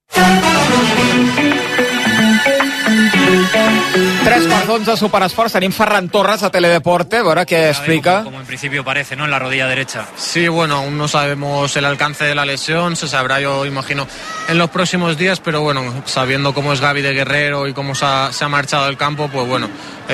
3:11 Superesports. Tenim Ferran Torres a Teledeporte, a veure què explica. Como en principio parece, ¿no? En la rodilla derecha. Sí, bueno, aún no sabemos el alcance de la lesión, se sabrá, yo imagino, en los próximos días, pero bueno, sabiendo cómo es Gavi de Guerrero y cómo se ha marchado del campo, pues bueno,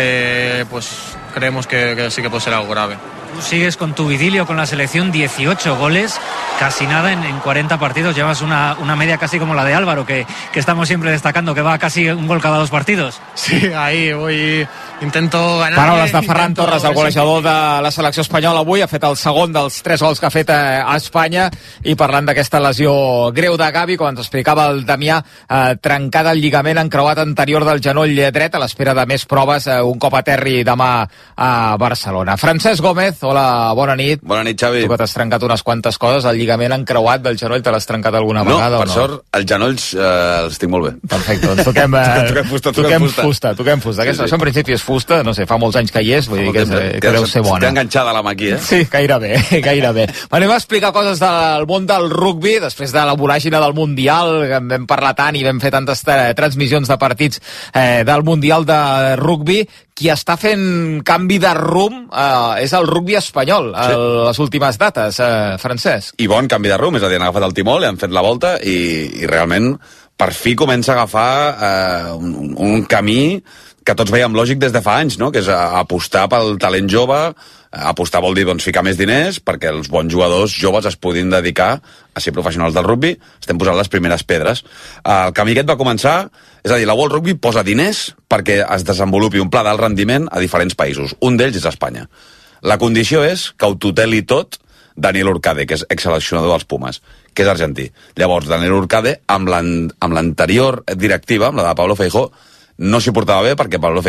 pues creemos que sí que puede ser algo grave. Tú sigues con tu idilio con la selección, 18 goles, casi nada en 40 partidos. Llevas una media casi como la de Álvaro, que estamos siempre destacando, que va casi un gol cada 2 partidos. Sí, ahí voy, intento ganar. Paraules de Ferran Torres, el golejador de la selecció espanyola avui. Ha fet el segon dels 3 gols que ha fet a Espanya, i parlant d'aquesta lesió greu de Gavi, com ens explicava el Damià, trencada el lligament encreuat anterior del genoll dret, a l'espera de més proves un cop aterri demà a Barcelona. Francesc Gómez, hola, bona nit. Bona nit, Xavi. Tu que t'has trencat unes quantes coses, el lligament encreuat del genoll te l'has trencat alguna vegada o no? Per sort, els genolls els tinc molt bé. Perfecte, doncs toquem fusta. Això en principi és fusta, no sé, fa molts anys que hi és, vull dir que deu ser bona. T'he enganxada la mà aquí, eh? Sí, gairebé. Anem a explicar coses del món del rugbi, després de la voràgine del Mundial, que en vam parlar tant i vam fer tantes transmissions de partits del Mundial de rugbi. Qui està fent canvi de rumb és el rugbi espanyol, les últimes dates, Francesc. I bon canvi de rumb, és a dir, han agafat el timó, li han fet la volta i realment per fi comença a agafar un camí que tots veiem lògic des de fa anys, no? Que és apostar pel talent jove. Apostar vol dir ficar més diners perquè els bons jugadors joves es puguin dedicar a ser professionals del rugbi. Estem posant les primeres pedres. El camí aquest va començar, és a dir, la World Rugby posa diners perquè es desenvolupi un pla d'alt rendiment a diferents països. Un d'ells és Espanya. La condició és que ho tuteli tot Daniel Urcade, que és exseleccionador dels Pumas, que és argentí. Llavors, Daniel Urcade, amb l'anterior directiva, amb la de Pablo Feijó, no s'hi portava bé perquè Alfonso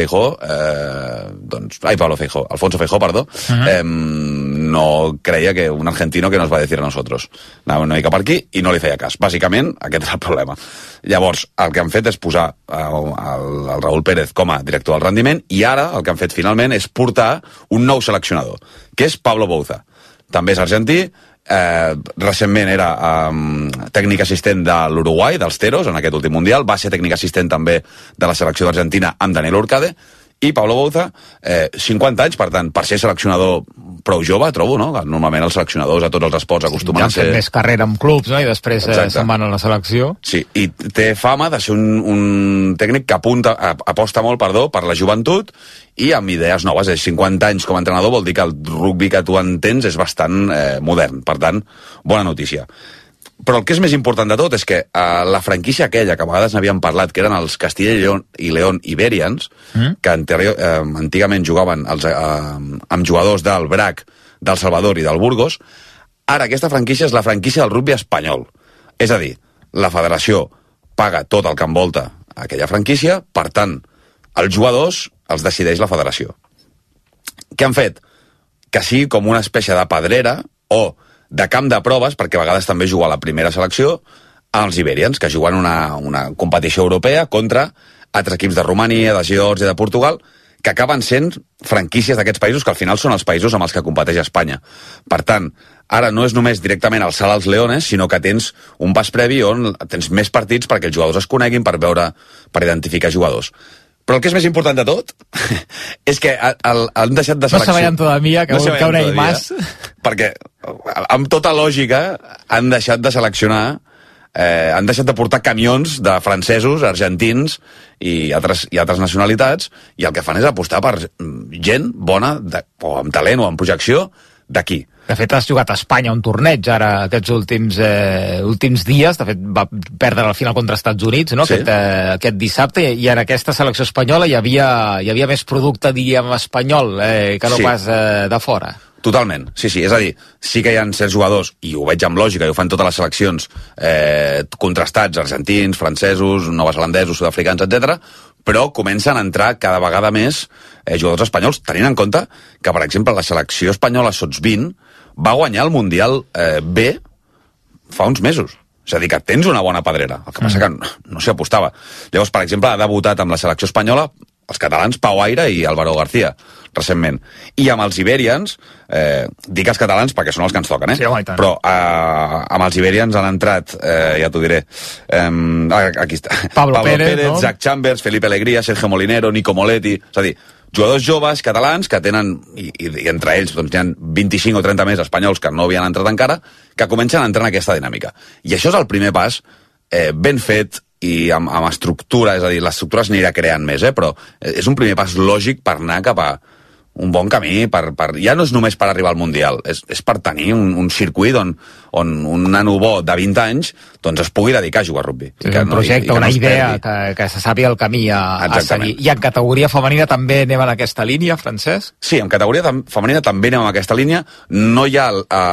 Feijó, perdó, no creia que un argentino que nos va a decir a nosotros. Anava una mica per aquí i no li feia cas. Bàsicament, aquest és el problema. Llavors, el que han fet és posar el Raúl Pérez com a director del rendiment i ara el que han fet finalment és portar un nou seleccionador, que és Pablo Bouza. També és argentí, recentment era tècnic assistent de l'Uruguai, dels Teros, en aquest últim Mundial, va ser tècnic assistent també de la selecció d'Argentina amb Daniel Urcade, I Pablo Bouza, 50 anys, per tant, per ser seleccionador prou jove, trobo, no? Normalment els seleccionadors a tots els esports acostumen a ser... Ja han fet més carrera amb clubs, no? I després se'n van a la selecció. Sí, i té fama de ser un tècnic que aposta molt, per la joventut i amb idees noves. 50 anys com a entrenador vol dir que el rugbi que tu entens és bastant modern. Per tant, bona notícia. Però el que és més important de tot és que la franquícia aquella, que a vegades n'havíem parlat, que eren els Castilla i León Iberians, que antigament jugaven amb jugadors del BRAC, del Salvador i del Burgos, ara aquesta franquícia és la franquícia del rugbi espanyol. És a dir, la federació paga tot el que envolta aquella franquícia, per tant, els jugadors els decideix la federació. Què han fet? Que sigui com una espècie de pedrera o de camp de proves, perquè a vegades també juga a la primera selecció, als Iberians, que juguen una competició europea contra altres equips de Romania, de Geòrgia, de Portugal, que acaben sent franquícies d'aquests països, que al final són els països amb els que competeix Espanya. Per tant, ara no és només directament el salt als Leones, sinó que tens un pas previ on tens més partits perquè els jugadors es coneguin, per identificar jugadors. Però el que és més important de tot és que han deixat de seleccionar... No se vayan todavía, que ahora hay más. Perquè, amb tota lògica, han deixat de seleccionar, han deixat de portar camions de francesos, argentins i altres nacionalitats, i el que fan és apostar per gent bona, o amb talent o amb projecció, d'aquí. De fet, has jugat a Espanya un torneig ara aquests últims dies. De fet, va perdre la final contra Estats Units, no? Sí. Aquest dissabte, i en aquesta selecció espanyola hi havia més producte, diríem, espanyol que no pas de fora. Totalment, sí, és a dir, sí que hi ha certs jugadors, i ho veig amb lògica, i ho fan totes les seleccions contrastats, argentins, francesos, neozelandesos, sud-africans, etc., però comencen a entrar cada vegada més jugadors espanyols, tenint en compte que, per exemple, la selecció espanyola sots 20 va guanyar el Mundial B fa uns mesos. És a dir, que tens una bona pedrera. El que passa que no s'hi apostava. Llavors, per exemple, ha debutat amb la selecció espanyola els catalans Pau Aire i Álvaro García, recentment. I amb els Iberians, dic els catalans perquè són els que ens toquen, sí, però amb els Iberians han entrat, ja t'ho diré, aquí està, Pablo Pérez, no? Zach Chambers, Felipe Alegría, Sergio Molinero, Nico Moletti, és a dir, jugadors joves catalans que tenen, i entre ells doncs, hi ha 25 o 30 més espanyols que no havien entrat encara, que comencen a entrar en aquesta dinàmica. I això és el primer pas, ben fet, i amb estructura, és a dir, l'estructura s'anirà creant més, però és un primer pas lògic per anar cap a un bon camí, ja no és només per arribar al Mundial, és per tenir un circuit on un nano bo de 20 anys doncs es pugui dedicar a jugar a rugbi. És un projecte, una idea que se sàpiga el camí a seguir. I en categoria femenina també anem en aquesta línia, Francesc? Sí, en categoria femenina també anem en aquesta línia. No hi ha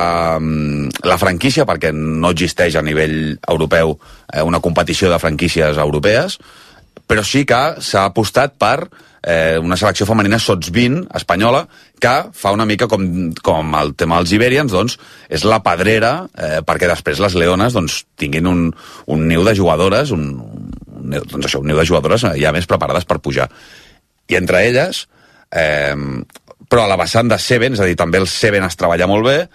la franquícia, perquè no existeix a nivell europeu una competició de franquícies europees, però sí que s'ha apostat per una selecció femenina sots 20 espanyola que fa una mica com el tema dels Iberians, doncs és la pedrera perquè després les Leones doncs, tinguin un niu de jugadores un niu de jugadores ja més preparades per pujar. I entre elles però a la vessant de Seven, és a dir, també el Seven es treballa molt bé,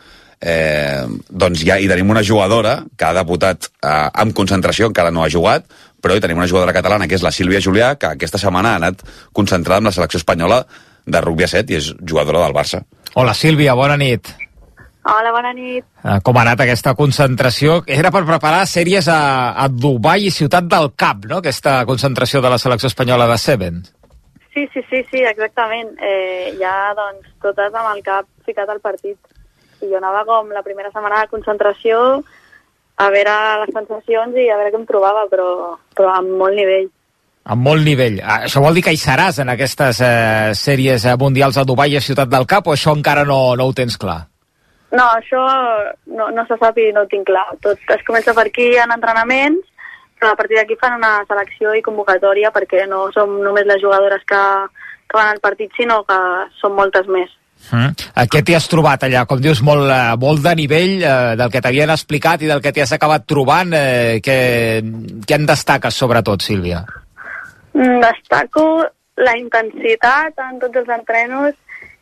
doncs ja hi tenim una jugadora que ha debutat amb concentració, encara no ha jugat, però hi tenim una jugadora catalana que és la Sílvia Julià, que aquesta setmana ha anat concentrada amb la selecció espanyola de rugbi a 7 i és jugadora del Barça. Hola Sílvia, bona nit. Hola, bona nit. Com ha anat aquesta concentració? Era per preparar sèries a Dubai i Ciutat del Cap, no?, aquesta concentració de la selecció espanyola de Seven. Sí, exactament. Ja, doncs, totes amb el cap ficat al partit. I jo anava com la primera setmana de concentració a veure les sensacions i a veure què em trobava, però amb molt nivell. Amb molt nivell. Això vol dir que hi seràs en aquestes sèries mundials a Dubai i a Ciutat del Cap, o això encara no ho tens clar? No, això no se sap i no ho tinc clar. Tot es comença per aquí en entrenaments, però a partir d'aquí fan una selecció i convocatòria perquè no som només les jugadores que van al partit, sinó que són moltes més. Què t'hi has trobat allà? Com dius, molt de nivell del que t'havien explicat i del que t'hi has acabat trobant. Què en destaques sobretot, Sílvia? Destaco la intensitat en tots els entrenos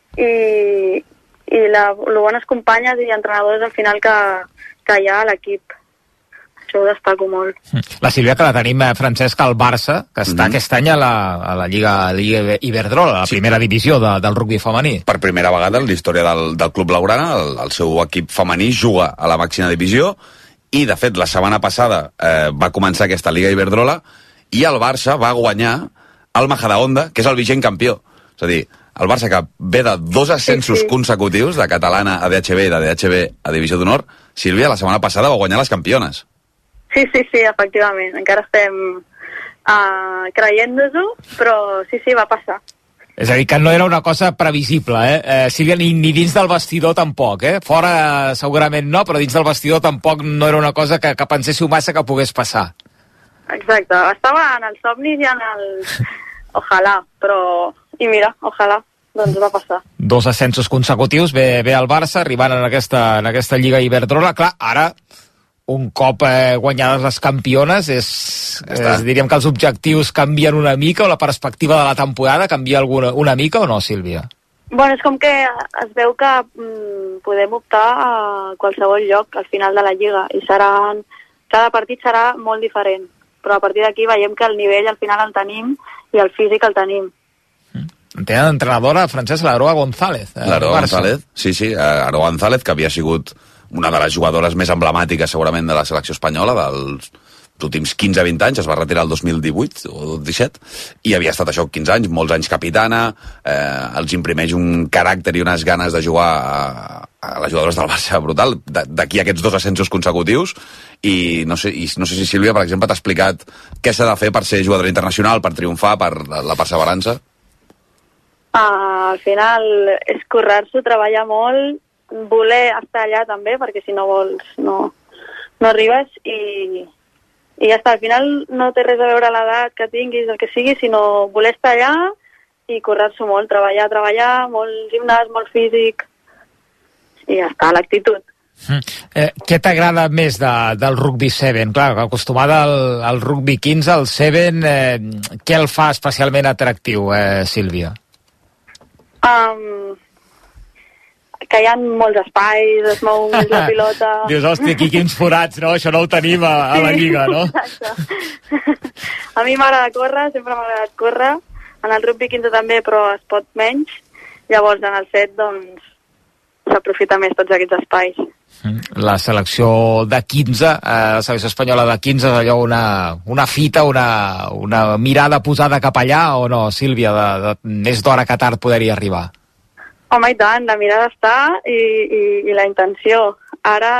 i les bones companyes i entrenadors al final que hi ha a l'equip. Això ho destaco molt. La Sílvia, que la tenim, Francesc, al Barça, que està aquest any a la Lliga Iberdrola, a la primera divisió del rugbi femení. Per primera vegada en la història del Club Blaugrana, el seu equip femení juga a la màxima divisió, i de fet la setmana passada va començar aquesta Lliga Iberdrola i el Barça va guanyar el Majadahonda, que és el vigent campió. És a dir, el Barça, que ve de 2 ascensos consecutius, de catalana a DHB i de DHB a divisió d'honor, Sílvia, la setmana passada va guanyar les campiones. Sí, efectivament. Encara estem creient-nos-ho, però sí, va passar. És a dir, que no era una cosa previsible, Sílvia, ni dins del vestidor tampoc, Fora segurament no, però dins del vestidor tampoc no era una cosa que penséssiu massa que pogués passar. Exacte, estava en els somnis i en el... Ojalà, però... I mira, ojalà, doncs va passar. 2 ascensos consecutius, ve el Barça, arribant en aquesta Lliga Iberdrola. Clar, ara, un cop guanyades les campiones, diríem que els objectius canvien una mica, o la perspectiva de la temporada canvia una mica o no, Sílvia? Bueno, és com que es veu que podem optar a qualsevol lloc al final de la Lliga, i cada partit serà molt diferent, però a partir d'aquí veiem que el nivell al final el tenim i el físic el tenim. Tenen entrenadora, Francesc, l'Aroa González. L'Aroa González, sí, Aroa González, que havia sigut una de les jugadores més emblemàtiques segurament de la selecció espanyola dels últims 15-20 anys, es va retirar el 2018 o 17, i havia estat això 15 anys, molts anys capitana, els imprimeix un caràcter i unes ganes de jugar a les jugadores del Barça brutal, d'aquí aquests 2 ascensos consecutius, i no sé si Sílvia, per exemple, t'ha explicat què s'ha de fer per ser jugadora internacional, per triomfar, per la perseverança. Al final és currar-s'ho, treballar molt, voler estar allà també, perquè si no vols no arribes, i ja està. Al final no té res a veure l'edat que tinguis, el que sigui, sinó voler estar allà i currar-s'ho molt, treballar, molt gimnàs, molt físic, i ja està, l'actitud. Què t'agrada més del rugby 7? Clar, acostumada al rugby 15, al 7, què el fa especialment atractiu, Sílvia? Que hi ha molts espais, es mou més la pilota... Dius, hòstia, aquí quins forats, no? Això no ho tenim a la Lliga, no? Exacte. A mi m'agrada córrer, sempre m'ha agradat córrer, en el rugby 15 també, però es pot menys, llavors en el 7, doncs, s'aprofita més tots aquests espais. La selecció de 15, la selecció espanyola de 15, és allò una fita, una mirada posada cap allà, o no, Sílvia, és d'hora que tard poder-hi arribar? Home, i tant, la mirada està i la intenció. Ara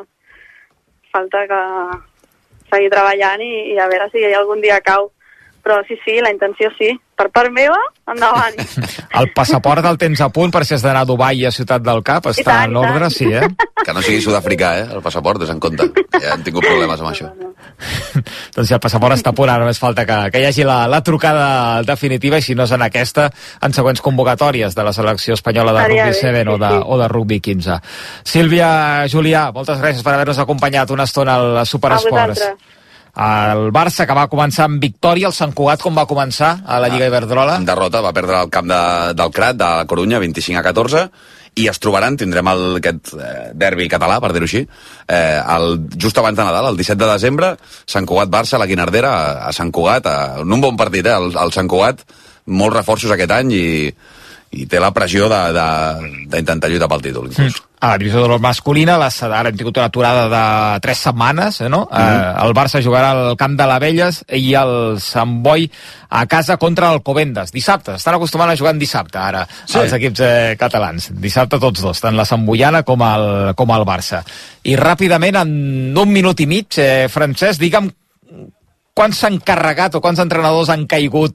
falta que seguir treballant i a veure si algun dia cau. Però sí, la intenció sí. Per part meva, endavant. El passaport el tens a punt per si has d'anar a Dubai i a Ciutat del Cap? Està en ordre, sí, Que no sigui sud-africà, el passaport, des en compte. Ja hem tingut problemes amb això. Doncs si el passaport està a punt, ara només falta que hi hagi la trucada definitiva, i si no és en aquesta, en següents convocatòries de la selecció espanyola de rugby 7 o de rugby 15. Sílvia Julià, moltes gràcies per haver-nos acompanyat una estona al Superesports. El Barça, que va començar amb victòria, el Sant Cugat, com va començar a la Lliga Iberdrola? En derrota, va perdre el camp del Crat, de la Corunya, 25-14, i es trobaran, tindrem aquest derbi català, per dir-ho així, just abans de Nadal, el 17 de desembre, Sant Cugat-Barça, la Guinardera, a Sant Cugat, en un bon partit, el Sant Cugat, molts reforços aquest any, i té la pressió d'intentar lluitar pel títol, inclús. A la divisió de l'honor masculina, ara hem tingut una aturada de 3 setmanes, no? El Barça jugarà al camp de l'Abelles i el Sant Boi a casa contra el Alcobendas. Dissabte, estan acostumant a jugar en dissabte, ara, els equips catalans. Dissabte tots dos, tant la Santboiana com el Barça. I ràpidament, en un minut i mig, Francesc, digue'm quants s'han carregat o quants entrenadors han caigut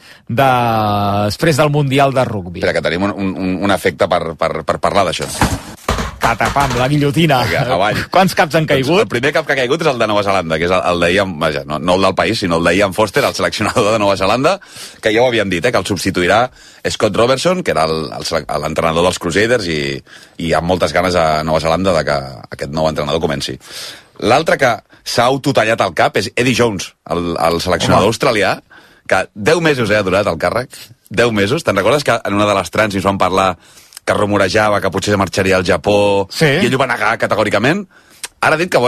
després del Mundial de Rugby? Espera, que tenim un efecte per parlar d'això. Patapam, la guillotina. Quants caps han caigut? El primer cap que ha caigut és el de Nova Zelanda, que és el d'Ian, vaja, no el del país, sinó el d'Ian Foster, el seleccionador de Nova Zelanda, que ja ho havíem dit, que el substituirà Scott Robertson, que era l'entrenador dels Crusaders, i amb moltes ganes a Nova Zelanda de que aquest nou entrenador comenci. L'altre que s'ha autotallat al cap és Eddie Jones, el seleccionador australià, que 10 mesos ha durat el càrrec, 10 mesos. Te'n recordes que en una de les trans ens van parlar que rumorejava que potser marxaria al Japó, i ell ho va negar categòricament? Ara ha dit que,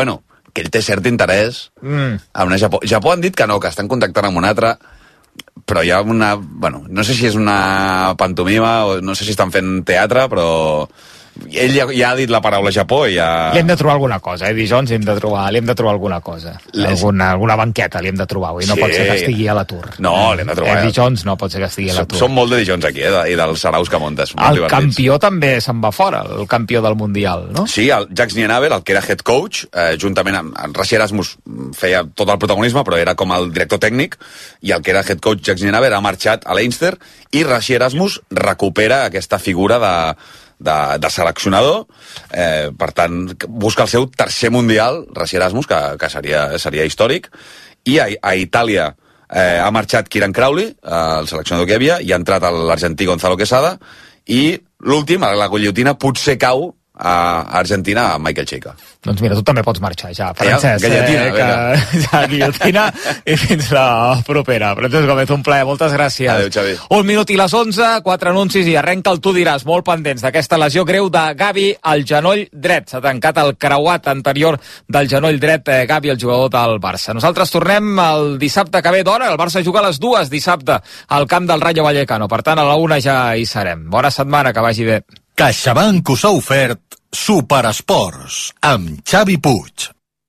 que ell té cert interès a una Japó. Japó han dit que no, que estan contactant amb una altra, però hi ha una... Bueno, no sé si és una pantomima o no sé si estan fent teatre, però ell ja ha dit la paraula Japó i ja... Li hem de trobar alguna cosa, Eddie Jones, li hem de trobar alguna cosa. Alguna banqueta li hem de trobar, i no pot ser que estigui a l'atur. No, li hem de trobar. Eddie Jones no pot ser que estigui a l'atur. Som molt d'Eddie Jones aquí, i dels saraus que muntes. El campió també se'n va fora, el campió del Mundial, no? Sí, el Jacques Nienaber, el que era head coach, juntament amb Rassi Erasmus, feia tot el protagonisme, però era com el director tècnic, i el que era head coach Jacques Nienaber ha marxat a l'Einster, i Rassi Erasmus recupera aquesta figura de seleccionador, per tant busca el seu tercer mundial, Rassi Erasmus, que seria històric, i a Itàlia ha marxat Kieran Crowley, el seleccionador que hi havia, i ha entrat l'argentí Gonzalo Quesada, i l'últim, la guillotina, potser cau a Argentina, a Michael Cheika. Doncs mira, tu també pots marxar ja, Francesc. Guillotina i fins la propera. Francesc Gómez, un plaer, moltes gràcies. Adéu, Xavi. 1 minut i les 11, 4 anuncis i arrenca el Tu diràs, molt pendents d'aquesta lesió greu de Gavi al genoll dret. S'ha tancat el creuat anterior del genoll dret, Gavi, el jugador del Barça. Nosaltres tornem el dissabte que ve d'hora, el Barça juga a les 2 dissabte al camp del Rayo Vallecano, per tant a la 1 ja hi serem. Bona setmana, que vagi bé. CaixaBank us ha ofert Superesports amb Xavi Puig.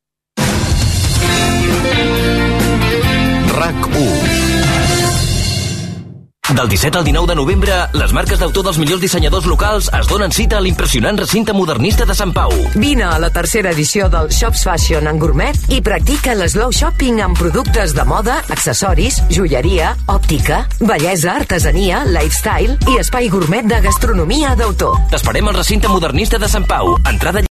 RAC1. Del 17 al 19 de novembre, les marques d'autor dels millors dissenyadors locals es donen cita a l'impressionant recinte modernista de Sant Pau. Vine a la tercera edició del Shops Fashion en Gourmet i practica l'slow shopping amb productes de moda, accessoris, joieria, òptica, bellesa, artesania, lifestyle i espai gourmet de gastronomia d'autor. T'esperem al recinte modernista de Sant Pau. Entrada